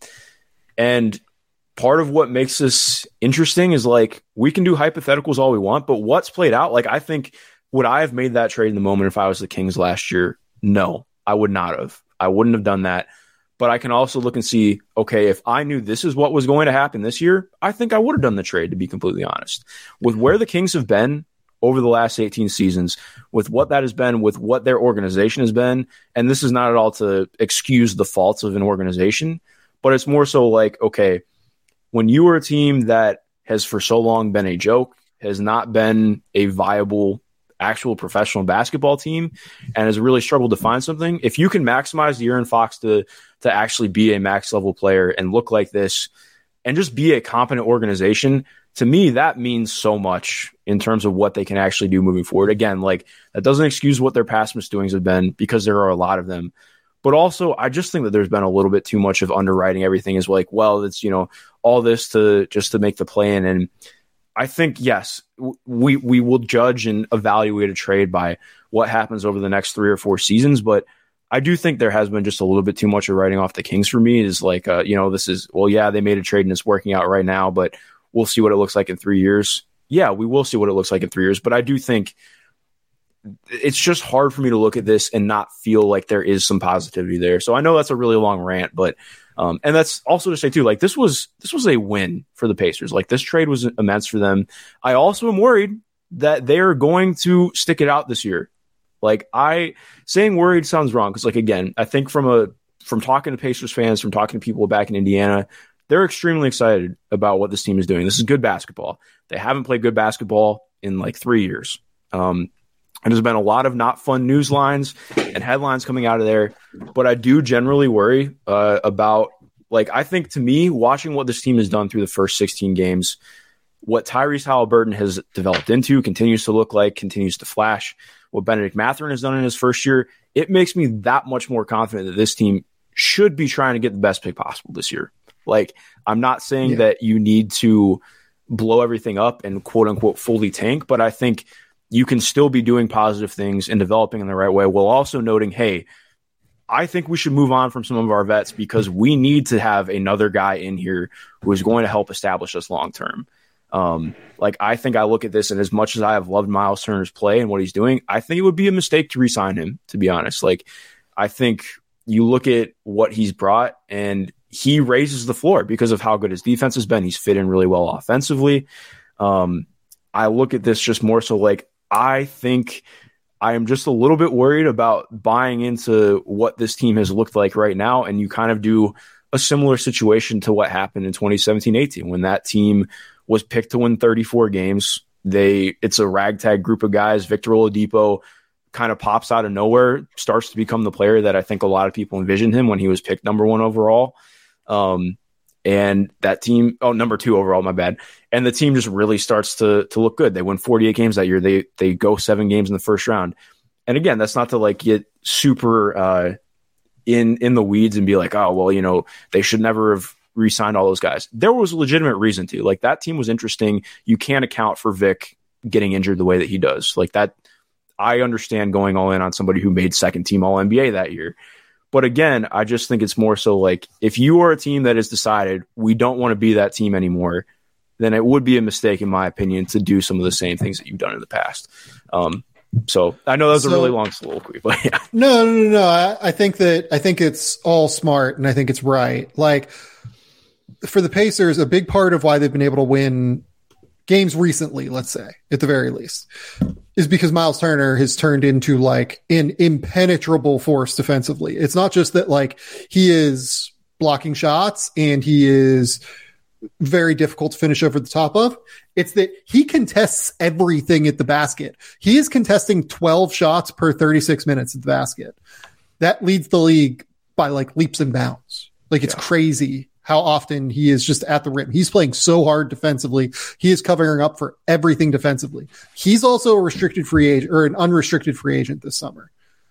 and part of what makes this interesting is like we can do hypotheticals all we want, but what's played out? Like I think would I have made that trade in the moment if I was the Kings last year? No, I would not have. I wouldn't have done that. But I can also look and see, okay, if I knew this is what was going to happen this year, I think I would have done the trade, to be completely honest. With where the Kings have been over the last eighteen seasons, with what that has been, with what their organization has been, and this is not at all to excuse the faults of an organization, but it's more so like, okay, when you are a team that has for so long been a joke, has not been a viable actual professional basketball team, and has really struggled to find something, if you can maximize De'Aaron Fox to to actually be a max level player and look like this and just be a competent organization, to me, that means so much in terms of what they can actually do moving forward. Again, like that doesn't excuse what their past misdoings have been because there are a lot of them. But also, I just think that there's been a little bit too much of underwriting everything as like, well, it's, you know, all this to just to make the play in. And I think, yes, we we will judge and evaluate a trade by what happens over the next three or four seasons. But I do think there has been just a little bit too much of writing off the Kings for me. Is like, uh, you know, this is, well, yeah, they made a trade and it's working out right now, but we'll see what it looks like in three years. Yeah, we will see what it looks like in three years. But I do think it's just hard for me to look at this and not feel like there is some positivity there. So I know that's a really long rant, but um, and that's also to say too, like this was this was a win for the Pacers. Like this trade was immense for them. I also am worried that they're going to stick it out this year. Like I saying worried sounds wrong because, like, again, I think from a from talking to Pacers fans, from talking to people back in Indiana, they're extremely excited about what this team is doing. This is good basketball. They haven't played good basketball in like three years. Um, and there's been a lot of not fun news lines and headlines coming out of there. But I do generally worry uh, about, like, I think to me, watching what this team has done through the first sixteen games, what Tyrese Halliburton has developed into, continues to look like, continues to flash, what Bennedict Mathurin has done in his first year, it makes me that much more confident that this team should be trying to get the best pick possible this year. Like, I'm not saying yeah. that you need to blow everything up and quote unquote fully tank, but I think you can still be doing positive things and developing in the right way while also noting, hey, I think we should move on from some of our vets because we need to have another guy in here who is going to help establish us long term. Um, like, I think I look at this, and as much as I have loved Miles Turner's play and what he's doing, I think it would be a mistake to re-sign him, to be honest. Like, I think you look at what he's brought, and he raises the floor because of how good his defense has been. He's fit in really well offensively. Um, I look at this just more so like, I think I am just a little bit worried about buying into what this team has looked like right now. And you kind of do a similar situation to what happened in twenty seventeen eighteen when that team was picked to win thirty-four games. They It's a ragtag group of guys. Victor Oladipo kind of pops out of nowhere, starts to become the player that I think a lot of people envisioned him when he was picked number one overall. Um, and that team, oh, number two overall, my bad. And the team just really starts to to look good. They win forty-eight games that year. They they go seven games in the first round. And again, that's not to like get super uh, in in the weeds and be like, oh, well, you know, they should never have re-signed all those guys. There was a legitimate reason to. Like, that team was interesting. You can't account for Vic getting injured the way that he does. Like that, I understand going all in on somebody who made second team All N B A that year. But again, I just think it's more so like, if you are a team that has decided we don't want to be that team anymore, then it would be a mistake, in my opinion, to do some of the same things that you've done in the past. Um, so I know that was so, a really long soliloquy, but yeah. No, no, no, no. I, I think that, I think it's all smart and I think it's right. Like, for the Pacers, a big part of why they've been able to win games recently, let's say, at the very least, is because Miles Turner has turned into like an impenetrable force defensively. It's not just that like he is blocking shots and he is very difficult to finish over the top of. It's that he contests everything at the basket. He is contesting twelve shots per thirty-six minutes at the basket. That leads the league by like leaps and bounds. Like, it's yeah. crazy how often he is just at the rim. He's playing so hard defensively. He is covering up for everything defensively. He's also a restricted free agent or an unrestricted free agent this summer.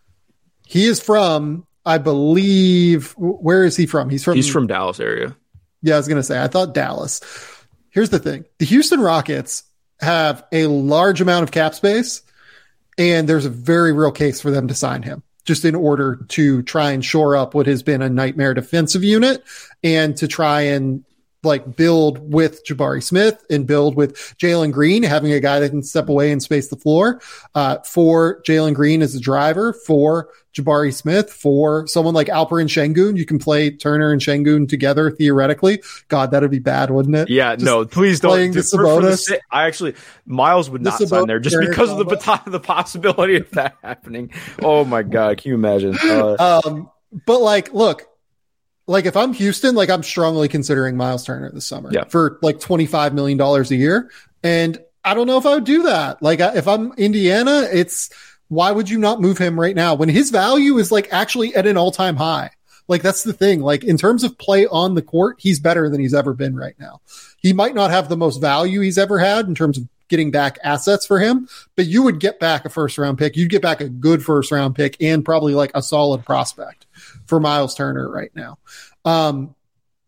He is from, I believe, where is he from? He's from, he's from Dallas area. Yeah, I was going to say, I thought Dallas. Here's the thing. The Houston Rockets have a large amount of cap space, and there's a very real case for them to sign him, just in order to try and shore up what has been a nightmare defensive unit and to try and like build with Jabari Smith and build with Jalen Green, having a guy that can step away and space the floor uh, for Jalen Green as a driver, for Jabari Smith, for someone like Alperen Şengün. You can play Turner and Şengün together theoretically. God, that'd be bad, wouldn't it? Yeah, just no, please don't. Playing Dude, the Sabonis. For, for the, I actually, Miles would not sign there just because of the, the possibility of that happening. Oh my God, can you imagine? Uh, um, but like, look, like if I'm Houston, like I'm strongly considering Miles Turner this summer yeah. for like twenty-five million dollars a year. And I don't know if I would do that. Like if I'm Indiana, it's, why would you not move him right now when his value is like actually at an all time high? Like that's the thing. Like in terms of play on the court, he's better than he's ever been right now. He might not have the most value he's ever had in terms of getting back assets for him, but you would get back a first round pick. You'd get back a good first round pick and probably like a solid prospect for Miles Turner right now. Um,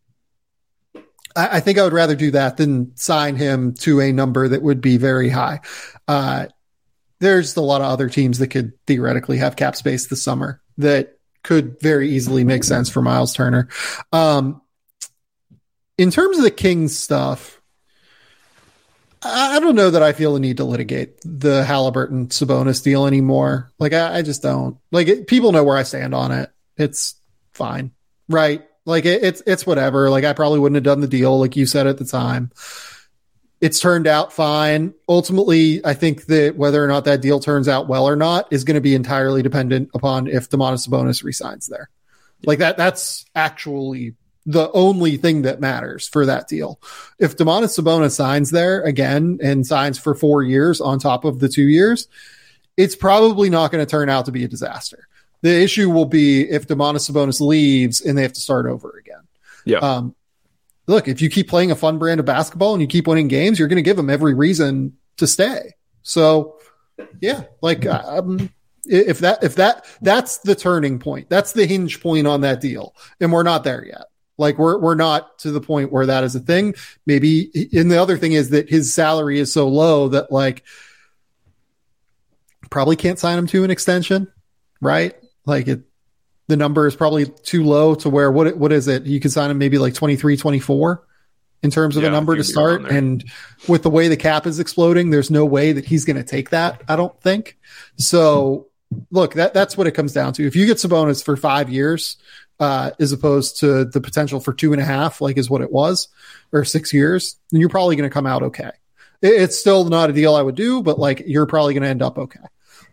I, I think I would rather do that than sign him to a number that would be very high. Uh, there's a lot of other teams that could theoretically have cap space this summer that could very easily make sense for Miles Turner. Um, in terms of the Kings stuff, I don't know that I feel the need to litigate the Halliburton Sabonis deal anymore. Like, I, I just don't. Like, it, people know where I stand on it. It's fine, right? Like, it, it's it's whatever. Like, I probably wouldn't have done the deal, like you said at the time. It's turned out fine. Ultimately, I think that whether or not that deal turns out well or not is going to be entirely dependent upon if Domantas Sabonis resigns there. Like, that that's actually the only thing that matters for that deal. If Domantas Sabonis signs there again and signs for four years on top of the two years, it's probably not going to turn out to be a disaster. The issue will be if Domantas Sabonis leaves and they have to start over again. Yeah. Um, look, if you keep playing a fun brand of basketball and you keep winning games, you're going to give them every reason to stay. So yeah, like, um, if that, if that, that's the turning point, that's the hinge point on that deal. And we're not there yet. Like we're, we're not to the point where that is a thing. Maybe. And the other thing is that his salary is so low that like probably can't sign him to an extension, right? Like it, the number is probably too low to where what, what is it? You can sign him maybe like twenty-three, twenty-four in terms of yeah, a number to start. And with the way the cap is exploding, there's no way that he's going to take that. I don't think so. Look, that that's what it comes down to. If you get Sabonis for five years, uh, as opposed to the potential for two and a half, like is what it was, or six years, then you're probably going to come out okay. It, it's still not a deal I would do, but like you're probably going to end up okay.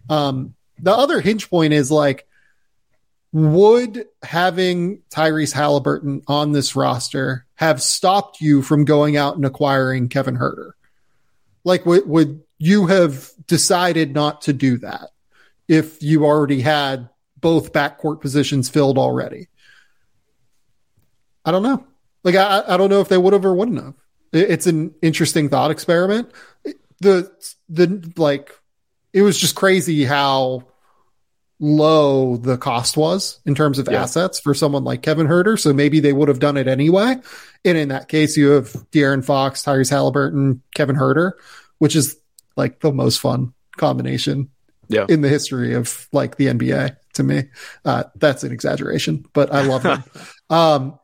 Um, the other hinge point is like, would having Tyrese Halliburton on this roster have stopped you from going out and acquiring Kevin Huerter? Like, would, would you have decided not to do that if you already had both backcourt positions filled already? I don't know. Like, I, I don't know if they would have or wouldn't have. It, it's an interesting thought experiment. The, the, like, it was just crazy how low the cost was in terms of yeah. assets for someone like Kevin Huerter. So maybe they would have done it anyway. And in that case, you have De'Aaron Fox, Tyrese Halliburton, Kevin Huerter, which is like the most fun combination yeah. in the history of like the N B A to me. Uh, that's an exaggeration, but I love them. um,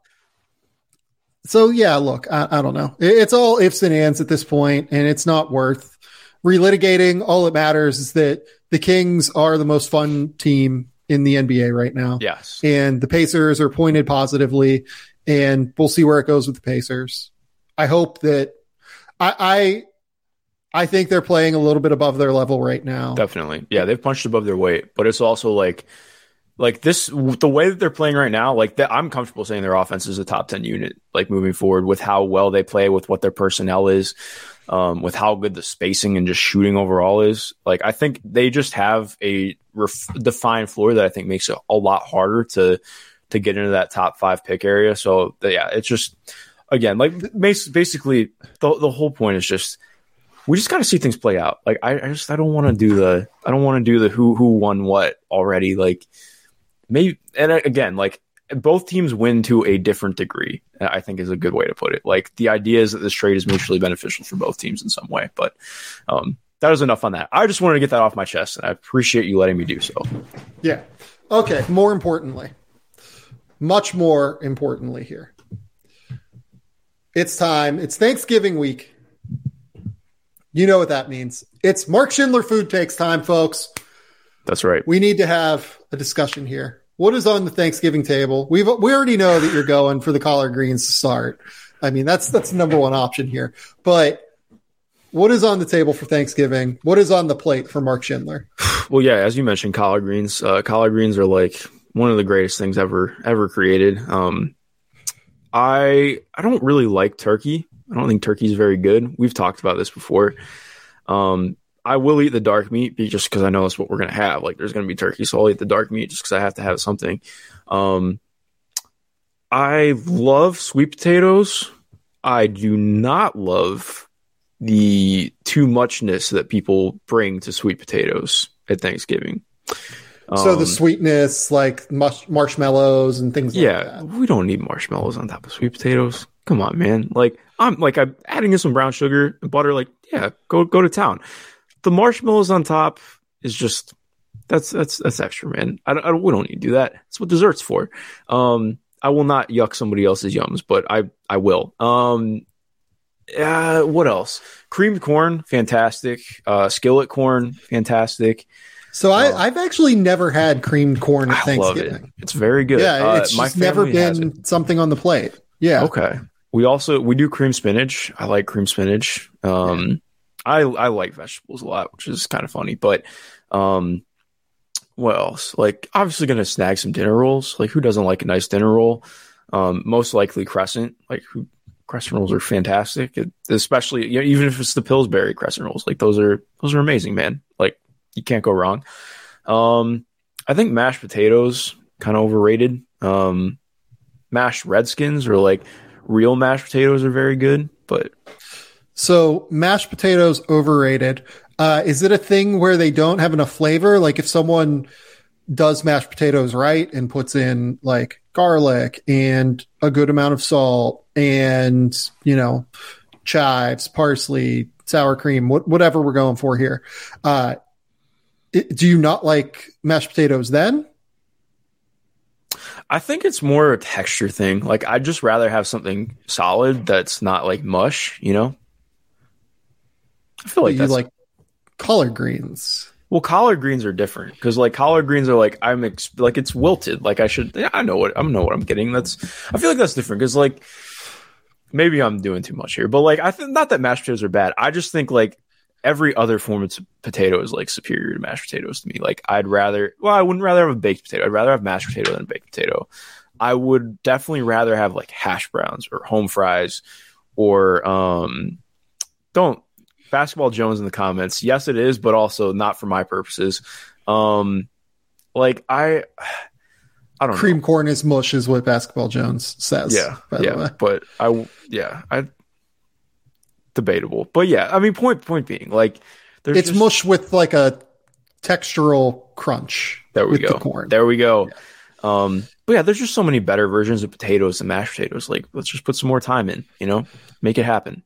so yeah, look, I, I don't know. It, it's all ifs and ands at this point, and it's not worth relitigating. All that matters is that the Kings are the most fun team in the N B A right now. Yes. And the Pacers are pointed positively, and we'll see where it goes with the Pacers. I hope that I, I, I think they're playing a little bit above their level right now. Definitely. Yeah. They've punched above their weight, but it's also like, like this, the way that they're playing right now, like that, I'm comfortable saying their offense is a top ten unit, like moving forward with how well they play, with what their personnel is. Um, with how good the spacing and just shooting overall is. Like, I think they just have a ref- defined floor that I think makes it a lot harder to to get into that top five pick area. So, yeah, it's just, again, like basically the, the whole point is just we just got to see things play out. Like, I, I just I don't want to do the I don't want to do the who who won what already. Like, maybe, and again, like, both teams win to a different degree, I think is a good way to put it. Like, the idea is that this trade is mutually beneficial for both teams in some way, but um, that was enough on that. I just wanted to get that off my chest, and I appreciate you letting me do so. Yeah. Okay. More importantly, much more importantly here, it's time. It's Thanksgiving week. You know what that means. It's Mark Schindler Food Takes time, folks. That's right. We need to have a discussion here. What is on the Thanksgiving table? We've we already know that you're going for the collard greens to start. I mean, that's that's the number one option here. But what is on the table for Thanksgiving? What is on the plate for Mark Schindler? Well, yeah, as you mentioned, collard greens. Uh, collard greens are like one of the greatest things ever ever created. Um, I I don't really like turkey. I don't think turkey is very good. We've talked about this before. Um, I will eat the dark meat just because I know that's what we're going to have. Like, there's going to be turkey, so I'll eat the dark meat just because I have to have something. Um, I love sweet potatoes. I do not love the too muchness that people bring to sweet potatoes at Thanksgiving. So um, the sweetness, like mush- marshmallows and things yeah, like that. We don't need marshmallows on top of sweet potatoes. Come on, man. Like, I'm like I'm adding in some brown sugar and butter. Like, yeah, go go to town. The marshmallows on top is just that's that's that's extra, man. I don't, I don't we don't need to do that. That's what dessert's for. Um, I will not yuck somebody else's yums, but I I will. Um, uh, what else? Creamed corn, fantastic. Uh, skillet corn, fantastic. So I, uh, I've actually never had creamed corn at I Thanksgiving. love it. It's very good. Yeah, uh, it's my just never been something on the plate. Yeah. Okay. We also we do cream spinach. I like cream spinach. Um. Yeah. I I like vegetables a lot, which is kind of funny. But um, what else? Like, obviously going to snag some dinner rolls. Like, who doesn't like a nice dinner roll? Um, most likely crescent. Like, who, crescent rolls are fantastic, it, especially, you know, even if it's the Pillsbury crescent rolls. Like, those are those are amazing, man. Like, you can't go wrong. Um, I think mashed potatoes kind of overrated. Um, mashed Redskins or like real mashed potatoes are very good, but. So mashed potatoes overrated. Uh, is it a thing where they don't have enough flavor? Like, if someone does mashed potatoes right and puts in like garlic and a good amount of salt and, you know, chives, parsley, sour cream, wh- whatever we're going for here. Uh, it, do you not like mashed potatoes then? I think it's more a texture thing. Like, I'd just rather have something solid that's not like mush, you know? I feel like you that's like collard greens. Well, collard greens are different because like collard greens are like I'm ex- like it's wilted. Like I should, yeah, I know what I know what I'm getting. That's I feel like that's different because like. Maybe I'm doing too much here, but like I think not that mashed potatoes are bad. I just think like every other form of potato is like superior to mashed potatoes to me. Like I'd rather, well, I wouldn't rather have a baked potato. I'd rather have mashed potato than a baked potato. I would definitely rather have like hash browns or home fries or um, don't Basketball Jones in the comments. Yes, it is, but also not for my purposes. Um, like I, I don't Cream know. corn is mush is what Basketball Jones says. Yeah, by yeah, the way. but I, yeah, I debatable, but yeah, I mean, point point being, like, there's It's just, mush with like a textural crunch. there we with go, the corn. there we go. Yeah. Um, but yeah, there's just so many better versions of potatoes than mashed potatoes. Like, let's just put some more time in, you know, make it happen.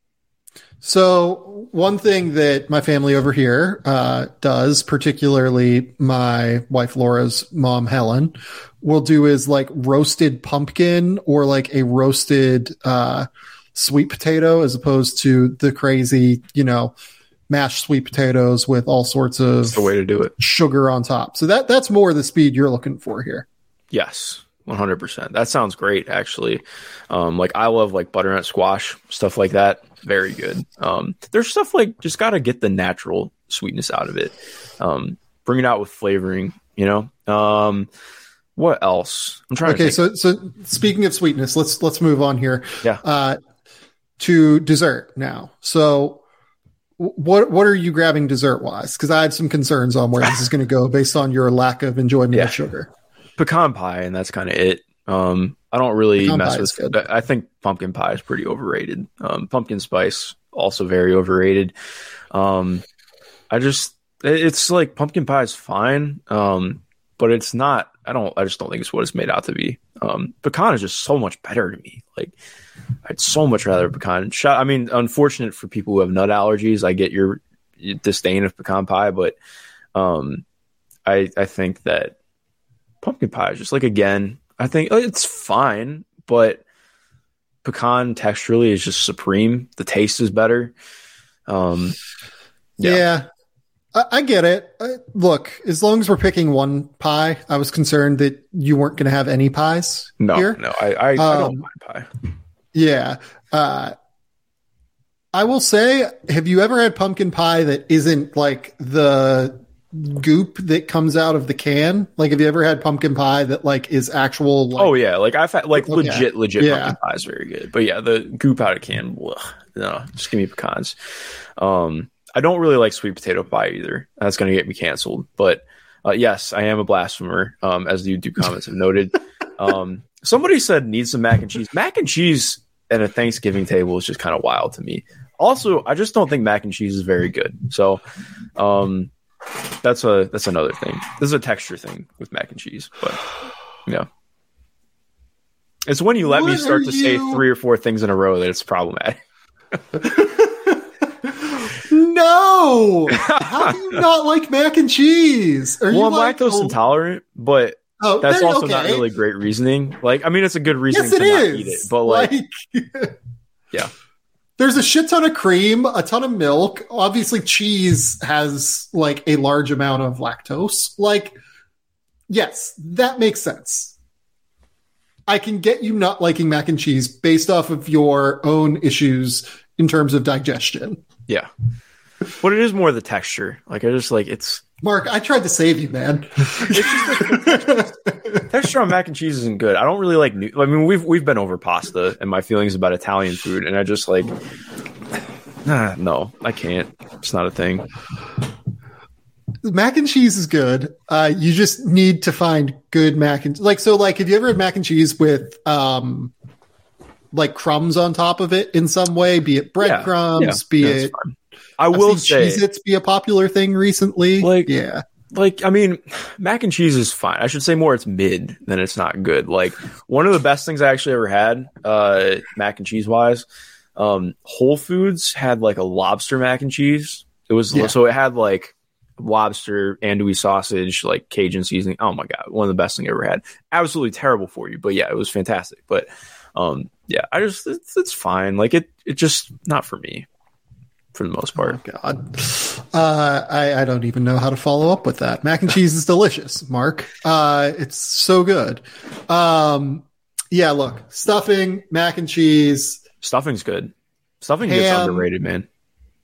So one thing that my family over here uh, does, particularly my wife Laura's mom Helen, will do is like roasted pumpkin or like a roasted uh, sweet potato, as opposed to the crazy, you know, mashed sweet potatoes with all sorts of That's the way to do it. Sugar on top. So that that's more the speed you're looking for here. Yes, one hundred percent. That sounds great, actually. Um, like I love like butternut squash, stuff like that. Very good. Um, there's stuff like just got to get the natural sweetness out of it. Um, bring it out with flavoring, you know? Um, what else? I'm trying okay, to think. so so speaking of sweetness, let's let's move on here. Yeah. Uh, to dessert now. So what what are you grabbing dessert wise? Because I have some concerns on where this is going to go based on your lack of enjoyment Yeah. of sugar. Pecan pie, and that's kind of it. Um, I don't really Pecan mess pie is with. good. I think pumpkin pie is pretty overrated. Um, pumpkin spice also very overrated. Um, I just it- it's like pumpkin pie is fine, um, but it's not. I don't. I just don't think it's what it's made out to be. Um, pecan is just so much better to me. Like I'd so much rather have pecan. Sh- I mean, unfortunate for people who have nut allergies. I get your, your disdain of pecan pie, but um, I I think that pumpkin pie is just like, again, I think it's fine, but pecan texturally is just supreme. The taste is better. Um, Yeah, Yeah. I, I get it. Uh, look, as long as we're picking one pie, I was concerned that you weren't going to have any pies no, here. no, I, I, I Um, don't mind pie. Yeah. Uh, I will say, have you ever had pumpkin pie that isn't like the goop that comes out of the can? Like, have you ever had pumpkin pie that like is actual? Like, Oh yeah, like I've had like Okay. legit, legit Yeah. pumpkin pie is very good. But yeah, the goop out of can, ugh, no, just give me pecans. Um, I don't really like sweet potato pie either. That's going to get me canceled. But uh, yes, I am a blasphemer, um, as the YouTube comments have noted. Um, somebody said need some mac and cheese. Mac and cheese at a Thanksgiving table is just kind of wild to me. Also, I just don't think mac and cheese is very good. So um, that's a that's another thing. This is a texture thing with mac and cheese, but yeah. It's when you let me What start are to say you- three or four things in a row that it's problematic. No, how do you not like mac and cheese? Are Well, you I'm like, lactose oh, intolerant, but oh, that's there- also not okay. really great reasoning. Like, I mean, it's a good reasoning Yes, it to not is. eat it, but like, yeah, There's a shit ton of cream, a ton of milk. Obviously, cheese has like a large amount of lactose. Like, yes, that makes sense. I can get you not liking mac and cheese based off of your own issues in terms of digestion. yeah. But it is more the texture. Like, I just like it's Mark, I tried to save you, man. texture on mac and cheese isn't good. I don't really like new. I mean, we've we've been over pasta and my feelings about Italian food, and I just like, nah, no, I can't. It's not a thing. Mac and cheese is good. Uh, you just need to find good mac and like so. Like, have you ever had mac and cheese with um, like crumbs on top of it in some way? Be it breadcrumbs, Yeah, be yeah, that's it. fine. I I've will seen say, Cheez-Its be a popular thing recently. Like- yeah, like, I mean, mac and cheese is fine. I should say more it's mid than it's not good. Like, one of the best things I actually ever had, uh, mac and cheese wise, um, Whole Foods had like a lobster mac and cheese. It was, Yeah. so it had like lobster, andouille sausage, like Cajun seasoning. Oh my God. One of the best things I ever had. Absolutely terrible for you, but yeah, it was fantastic. But, um, yeah, I just, it's, it's fine. Like it, it just not for me. For the most part. Oh, God, uh, I, I don't even know how to follow up with that. Mac and cheese is delicious, Mark. Uh, it's so good. Um, yeah, look, stuffing, mac and cheese. Stuffing's good. Stuffing gets Ham. underrated, man.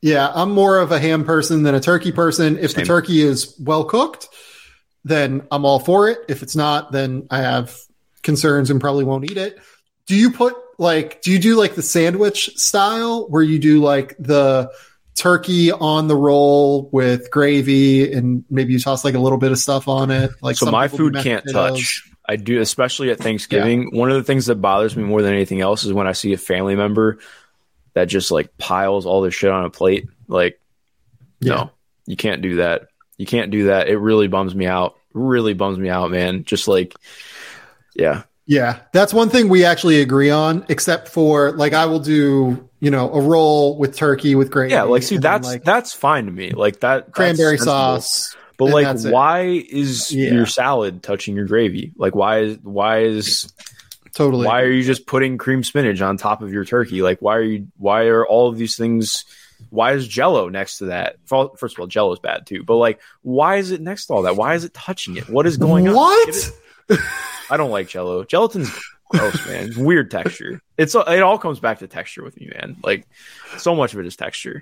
Yeah, I'm more of a ham person than a turkey person. If Same. the turkey is well cooked, then I'm all for it. If it's not, then I have concerns and probably won't eat it. Do you put like, do you do like the sandwich style where you do like the turkey on the roll with gravy and maybe you toss like a little bit of stuff on it? Like, so some my people do food mashed can't potatoes. touch. I do, especially at Thanksgiving. One of the things that bothers me more than anything else is when I see a family member that just like piles all this shit on a plate. Like, Yeah. no, you can't do that. You can't do that. It really bums me out. Really bums me out, man. Just like, yeah. Yeah, that's one thing we actually agree on, except for like I will do, you know, a roll with turkey with gravy. Yeah, like see and then, that's like, that's fine to me. Like that cranberry that's sensible. sauce. But and like that's it. why is Yeah. your salad touching your gravy? Like why is why is Totally. why are you just putting cream spinach on top of your turkey? Like why are you why are all of these things why is Jell-O next to that? First of all, Jell-O is bad too. But like why is it next to all that? Why is it touching it? What is going on? What? Get it- I don't like Jell-O. Gelatin's gross, man. It's weird texture. It's it all comes back to texture with me, man. Like so much of it is texture.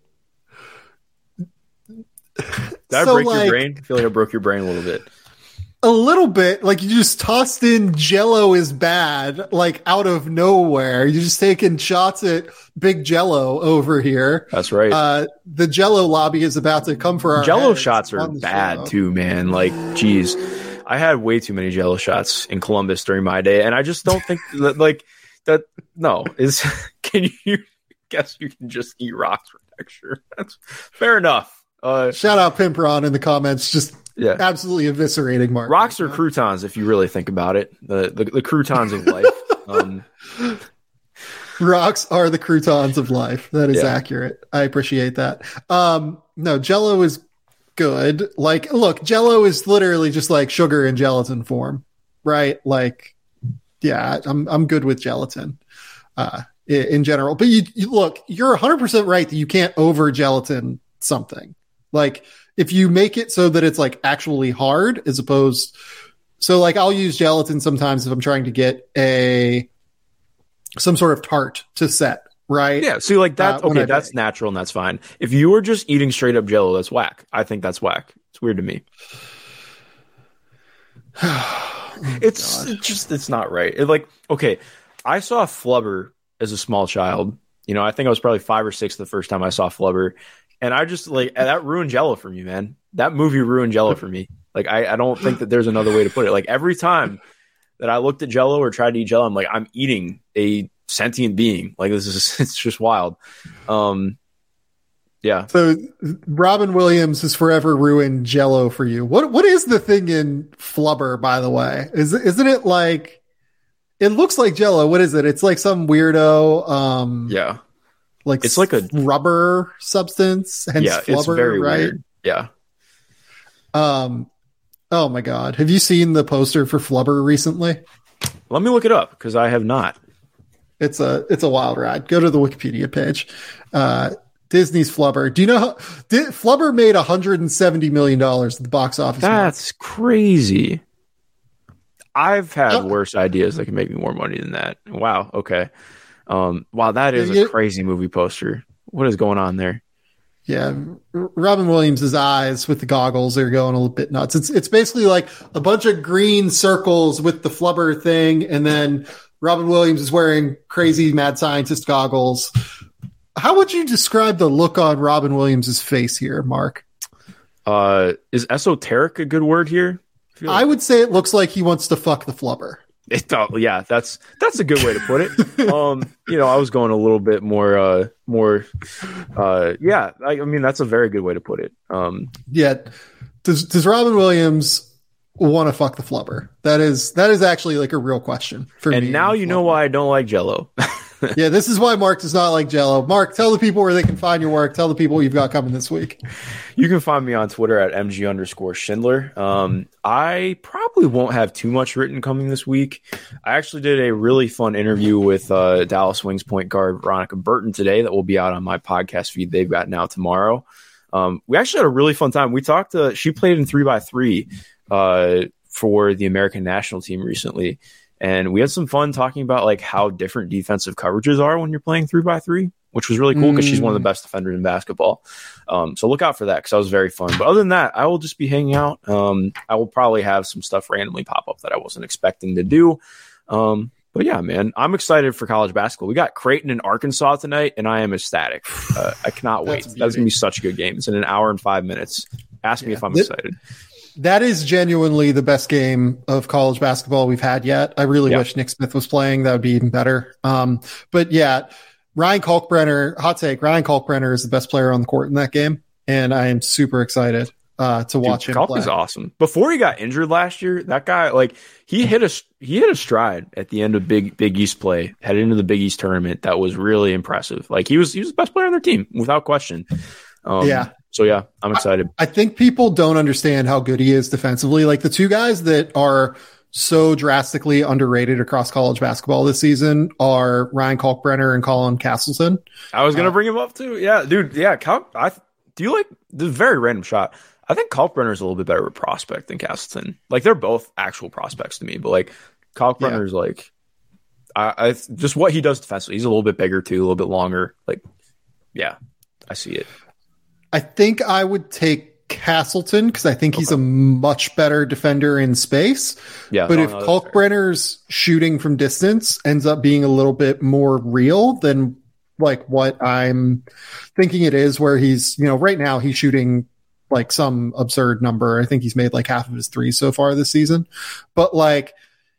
Did I So, break like- your brain? I feel like I broke your brain a little bit. A little bit. Like you just tossed in Jell-O is bad, like out of nowhere. You're just taking shots at Big Jell-O over here. That's right. Uh, the Jell-O lobby is about to come for our Jell-O heads shots are on the bad show. too, man. Like, geez, I had way too many Jell-O shots in Columbus during my day, and I just don't think that, like that. No, is can you guess you can just eat rocks for texture? That's fair enough. Uh, Shout out Pimp Ron in the comments, just yeah, absolutely eviscerating Mark. rocks are croutons if you really think about it. The the, the croutons of life. Um, Rocks are the croutons of life. That is Yeah. accurate. I appreciate that. Um, no, Jell-O is good. Like, look, Jell-O is literally just like sugar in gelatin form, right? Like, yeah, I'm I'm good with gelatin uh, i- in general. But you, you look, you're one hundred percent right that you can't over gelatin something. Like, if you make it so that it's like actually hard, as opposed, so like I'll use gelatin sometimes if I'm trying to get a some sort of tart to set, right? yeah, see, like that's Uh, when I okay. That's bake. natural and that's fine. If you were just eating straight up Jell-O, that's whack. I think that's whack. It's weird to me. It's, it's just it's not right. It, like okay, I saw Flubber as a small child. You know, I think I was probably five or six the first time I saw Flubber, and I just like that ruined Jell-O for me, man. That movie ruined Jell-O for me. Like I, I don't think that there's another way to put it. Like every time that I looked at Jell-O or tried to eat Jell-O, I'm like I'm eating a sentient being. Like this is it's just wild. Um, yeah. So Robin Williams has forever ruined Jell-O for you. What what is the thing in Flubber, by the way? Is isn't it like it looks like Jell-O? What is it? It's like some weirdo um Yeah. like It's like a- rubber substance. Hence Yeah. Flubber, It's very right? weird. Yeah. Um oh my god. Have you seen the poster for Flubber recently? Let me look it up because I have not. It's a it's a wild ride. Go to the Wikipedia page. Uh, Disney's Flubber. Do you know how did, Flubber made one hundred seventy million dollars at the box office? That's crazy. I've had Oh. worse ideas that can make me more money than that. Wow. Okay. Um, wow, that is Yeah, a you- crazy movie poster. What is going on there? Yeah, R- Robin Williams' eyes with the goggles are going a little bit nuts. It's it's basically like a bunch of green circles with the Flubber thing, and then Robin Williams is wearing crazy mad scientist goggles. How would you describe the look on Robin Williams' face here, Mark? Uh, is esoteric a good word here? I feel I would say it looks like he wants to fuck the Flubber. It, oh, yeah, that's that's a good way to put it. Um, you know, I was going a little bit more, uh, more, uh, yeah. I, I mean, that's a very good way to put it. Um, Yeah, does does Robin Williams want to fuck the Flubber? That is that is actually like a real question for me. and now you know why I don't like Jell-O. Yeah, this is why Mark does not like Jell-O. Mark, tell the people where they can find your work. Tell the people what you've got coming this week. You can find me on Twitter at mg underscore Schindler. Um, I probably won't have too much written coming this week. I actually did a really fun interview with uh, Dallas Wings point guard Veronica Burton today that will be out on my podcast feed they've got now tomorrow. Um, we actually had a really fun time. We talked to, she played in three by three uh, for the American national team recently. And we had some fun talking about like how different defensive coverages are when you're playing three by three. which was really cool because mm. she's one of the best defenders in basketball. Um, so look out for that because that was very fun. But other than that, I will just be hanging out. Um, I will probably have some stuff randomly pop up that I wasn't expecting to do. Um, but yeah, man, I'm excited for college basketball. We got Creighton and Arkansas tonight, and I am ecstatic. Uh, I cannot wait. That's, That's going to be such a good game. It's in an hour and five minutes. Ask yeah. me if I'm excited. That is genuinely the best game of college basketball we've had yet. I really yeah. wish Nick Smith was playing. That would be even better. Um, but yeah, Ryan Kalkbrenner, hot take, Ryan Kalkbrenner is the best player on the court in that game. And I am super excited uh, to watch Dude, him Kalk play. is awesome. Before he got injured last year, that guy, like he hit a, he hit a stride at the end of big, Big East play, headed into the Big East tournament. That was really impressive. Like he was, he was the best player on their team without question. Um, yeah. So, yeah, I'm excited. I, I think people don't understand how good he is defensively. Like the two guys that are so drastically underrated across college basketball this season are Ryan Kalkbrenner and Colin Castleton. I was going to uh, bring him up too. Yeah, dude. Yeah. Cal- I, do you like the very random shot? I think Kalkbrenner is a little bit better of a prospect than Castleton. Like they're both actual prospects to me, but like Kalkbrenner is yeah. like, I, I just what he does defensively. He's a little bit bigger too, a little bit longer. Like, yeah, I see it. I think I would take Castleton because I think okay. he's a much better defender in space. Yeah, but if Kalkbrenner's shooting from distance ends up being a little bit more real than like what I'm thinking it is, where he's, you know, right now he's shooting like some absurd number. I think he's made like half of his threes so far this season. But like,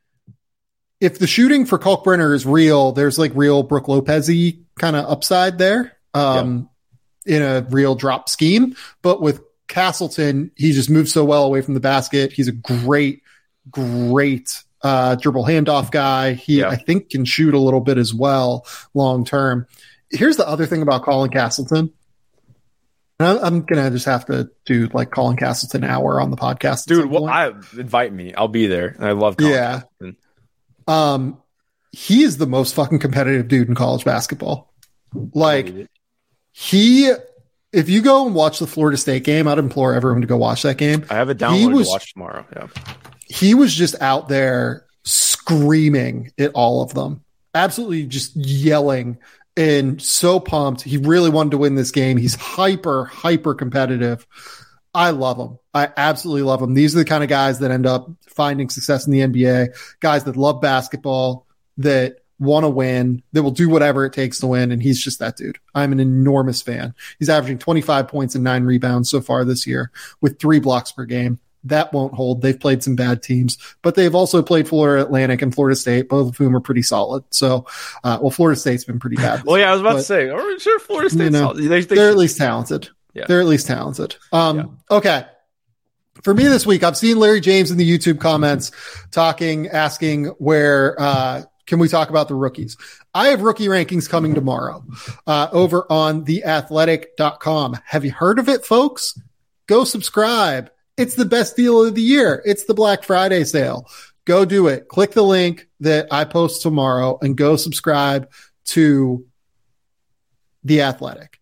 if the shooting for Kalkbrenner is real, there's like real Brooke Lopez-y kind of upside there. Um, yeah. in a real drop scheme. But with Castleton, he just moves so well away from the basket. He's a great, great uh, dribble handoff guy. He, yeah. I think, can shoot a little bit as well long term. Here's the other thing about Colin Castleton. And I'm going to just have to do like Colin Castleton hour on the podcast. Dude, well, I invite me. I'll be there. I love Colin yeah. Castleton. Um, he is the most fucking competitive dude in college basketball. Like, He, if you go and watch the Florida State game, I'd implore everyone to go watch that game. I have it downloaded was, to watch tomorrow. Yeah. He was just out there screaming at all of them, absolutely just yelling and so pumped. He really wanted to win this game. He's hyper, hyper competitive. I love him. I absolutely love him. These are the kind of guys that end up finding success in the N B A, guys that love basketball, that want to win, that will do whatever it takes to win, and he's just that dude. I'm an enormous fan. He's averaging twenty-five points and nine rebounds so far this year with three blocks per game. That won't hold. They've played some bad teams, but they've also played Florida Atlantic and Florida State, both of whom are pretty solid. So, uh, well, Florida State's been pretty bad. Well, yeah, I was about but, to say, I'm sure Florida State's you know, they, they they're should. at least talented. Yeah. They're at least talented. Um, yeah. Okay. For me this week, I've seen Larry James in the YouTube comments talking, asking where, uh, can we talk about the rookies? I have rookie rankings coming tomorrow uh, over on the athletic dot com. Have you heard of it, folks? Go subscribe. It's the best deal of the year. It's the Black Friday sale. Go do it. Click the link that I post tomorrow and go subscribe to The Athletic.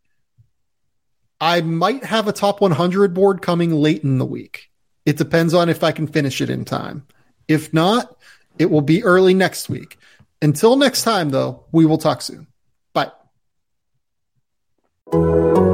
I might have a top one hundred board coming late in the week. It depends on if I can finish it in time. If not, it will be early next week. Until next time, though, we will talk soon. Bye.